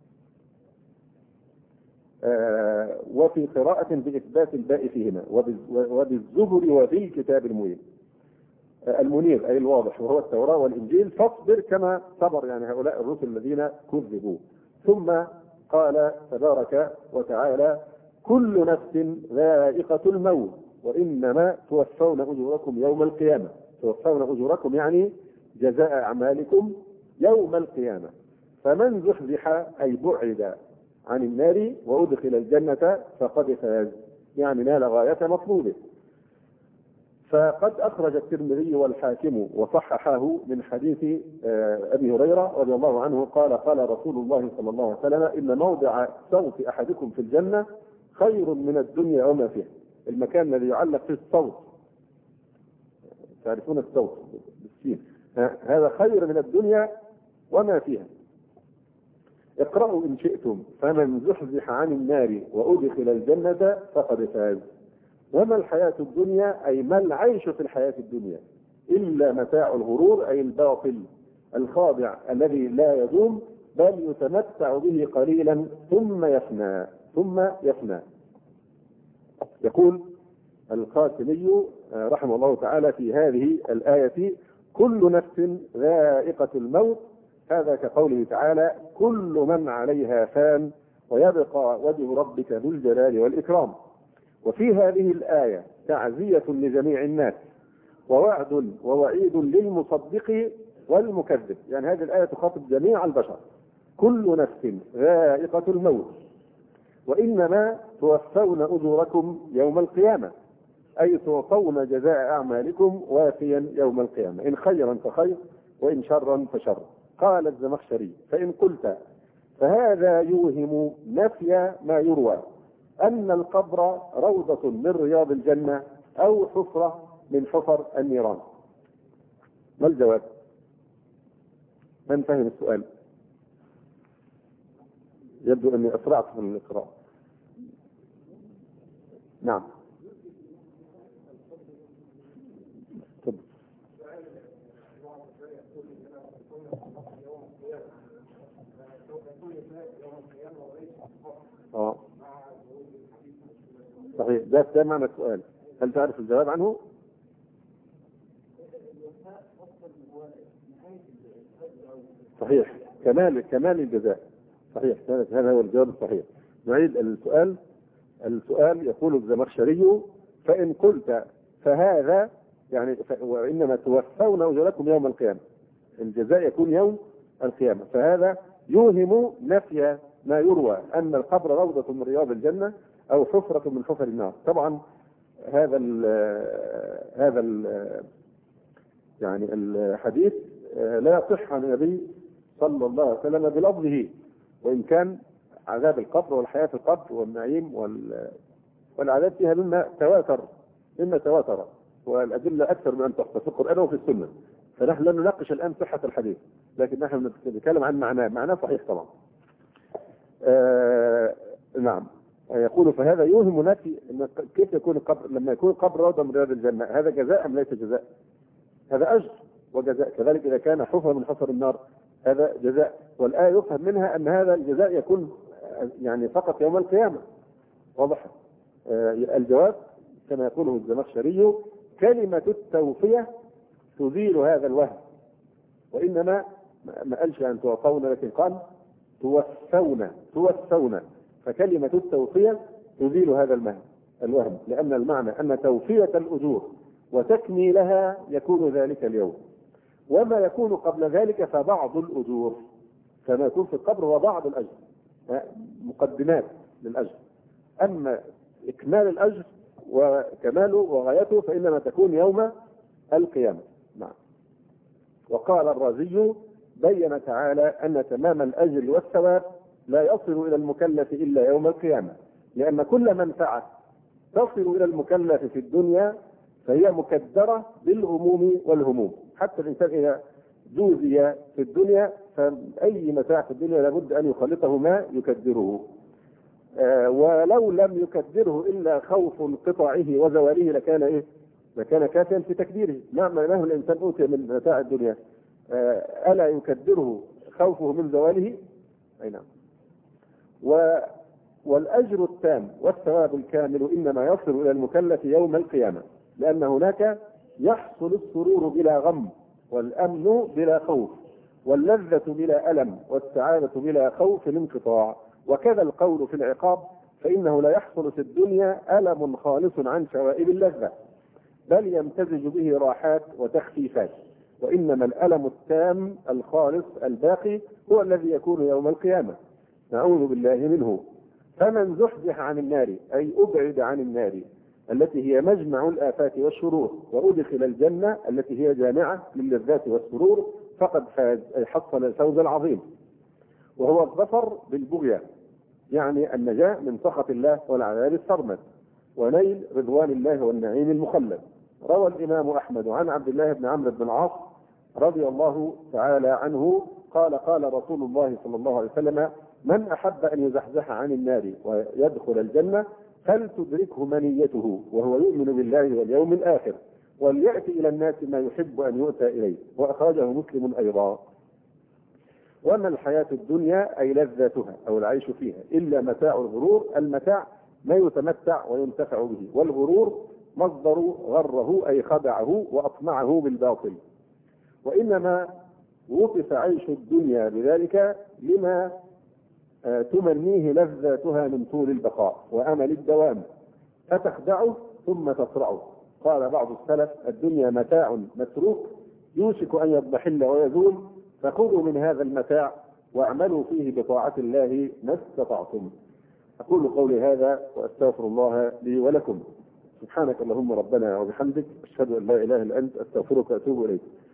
وفي قراءة بإثبات الباء فيهما، وبالزبر وبالكتاب المنير أي الواضح، وهو التوراة والإنجيل. فاصبر كما صبر يعني هؤلاء الرسل الذين كذبوا. ثم قال تبارك وتعالى: كل نفس ذائقة الموت وإنما توفون أجوركم يوم القيامة. توفون أجوركم يعني جزاء أعمالكم يوم القيامة. فمن زحزح أي بعد عن النار وأدخل الجنة فقد فاز، يعني نال غاية مطلوبه. فقد أخرج الترمذي والحاكم وصححه من حديث أبي هريرة رضي الله عنه قال: قال رسول الله صلى الله عليه وسلم: إن موضع صوت أحدكم في الجنة خير من الدنيا وما فيها. المكان الذي يعلق فيه الصوت، تعرفون الصوت بالسين، هذا خير من الدنيا وما فيها. اقرأوا إن شئتم: فمن زحزح عن النار وأدخل الجنة فقد فاز. وما الحياة الدنيا، أي ما العيش في الحياة الدنيا، إلا متاع الغرور، أي الباطل الخاضع الذي لا يدوم، بل يتمتع به قليلا ثم يفنى. يقول القاسمي رحمه الله تعالى في هذه الآية: كل نفس ذائقة الموت، هذا كقوله تعالى: كل من عليها فان ويبقى وجه ربك ذو الجلال والإكرام. وفي هذه الآية تعزية لجميع الناس، ووعد ووعيد للمصدق والمكذب. يعني هذه الآية تخاطب جميع البشر. كل نفس ذائقة الموت وإنما توفون أجوركم يوم القيامة، أي توفون جزاء أعمالكم وافيا يوم القيامة، إن خيرا فخير وإن شرا فشر. قال الزمخشري: فإن قلت فهذا يوهم نفي ما يروى أن القبر روضة من رياض الجنة أو حفرة من حفر النيران. ما الجواب؟ من فهم السؤال؟ يبدو أني أسرعت في الإقراء. نعم. صحيح، ده معنى السؤال. هل تعرف الجواب عنه؟ صحيح، كمال الجزاء. صحيح، هذا هو الجواب الصحيح. نعيد السؤال. يقول الزمخشري: فإن قلت فهذا يعني وإنما توفون أجوركم يوم القيامة، الجزاء يكون يوم القيامة، فهذا يوهم نفي ما يروى أن القبر روضة من رياض الجنة أو حفرة من حفر النار. طبعا هذا يعني الحديث لا يصح عن النبي صلى الله عليه وسلم بلفظه، وإن كان عذاب القبر والحياة في القبر والنعيم والعذاب فيها مما تواتر، والأدلة أكثر من أن تحصى في القرآن وفي السنة. فنحن لا نناقش الآن صحة الحديث، لكن نحن نتكلم عن معناه صحيح طبعا. نعم. يقول: فهذا يوهم نفي كيف يكون القبر، لما يكون القبر روضة من رياض الجنة، هذا جزاء أم ليس جزاء؟ هذا أجر وجزاء. كذلك إذا كان حفرة من حفر النار هذا جزاء. والآية يفهم منها أن هذا الجزاء يكون يعني فقط يوم القيامة. واضح؟ الجواب كما يقوله الزمخشري: كلمة التوفية تزيل هذا الوهم، وإنما ما قالش أن توفون، لكن قال توفون. فكلمة التوفية تزيل هذا الوهم، لأن المعنى أن توفية الأجور وتكميلها يكون ذلك اليوم، وما يكون قبل ذلك فبعض الأجور، كما يكون في القبر هو بعض الأجر، مقدمات للأجر. أما إكمال الأجر وكماله وغايته فإنما تكون يوم القيامة. نعم. وقال الرازي بين تعالى أن تمام الأجر والثواب لا يصل إلى المكلف إلا يوم القيامة، لأن كل منفعة تصل إلى المكلف في الدنيا فهي مكدرة بالغموم والهموم. حتى الإنسان إذا جوزي في الدنيا فأي متاع في الدنيا لابد أن يخلطه ما يكدره، ولو لم يكدره إلا خوف انقطاعه وزواله لكان كافيا في تكديره. مهما الإنسان أوتي من متاع الدنيا ألا يكدره خوفه من زواله؟ أي نعم. والأجر التام والثواب الكامل إنما يصل إلى المكلف يوم القيامة، لأن هناك يحصل السرور بلا غم، والأمن بلا خوف، واللذة بلا ألم، والسعادة بلا خوف انقطاع. وكذا القول في العقاب، فإنه لا يحصل في الدنيا ألم خالص عن شوائب اللذة، بل يمتزج به راحات وتخفيفات، وإنما الألم التام الخالص الباقي هو الذي يكون يوم القيامة، نعوذ بالله منه. فمن زحزح عن النار أي أبعد عن النار التي هي مجمع الآفات والشرور، وأدخل الجنة التي هي جامعة للذات والسرور، فقد فاز، أي حصل الفوز العظيم، وهو الظفر بالبغية، يعني النجاة من سخط الله والعذاب السرمد، ونيل رضوان الله والنعيم المخلد. روى الإمام أحمد عن عبد الله بن عمرو بن العاص رضي الله تعالى عنه قال قال رسول الله صلى الله عليه وسلم: من أحب أن يزحزح عن النار ويدخل الجنة فلتدركه منيته وهو يؤمن بالله واليوم الآخر، وليأتي إلى الناس ما يحب أن يؤتى إليه. وأخرجه مسلم أيضا. وما الحياة الدنيا أي لذاتها أو العيش فيها إلا متاع الغرور. المتاع ما يتمتع وينتفع به، والغرور مصدر غره أي خدعه وأطمعه بالباطل. وإنما وصف عيش الدنيا بذلك لما تمنيه لذاتها من طول البقاء وأمل الدوام، فتخدعه ثم تصرعه. قال بعض السلف: الدنيا متاع متروك يوشك أن يضمحل ويزول، فخذوا من هذا المتاع واعملوا فيه بطاعة الله ما استطعتم. أقول قولي هذا وأستغفر الله لي ولكم. سبحانك اللهم ربنا وبحمدك، أشهد أن لا إله إلا أنت، أستغفرك وأتوب إليك.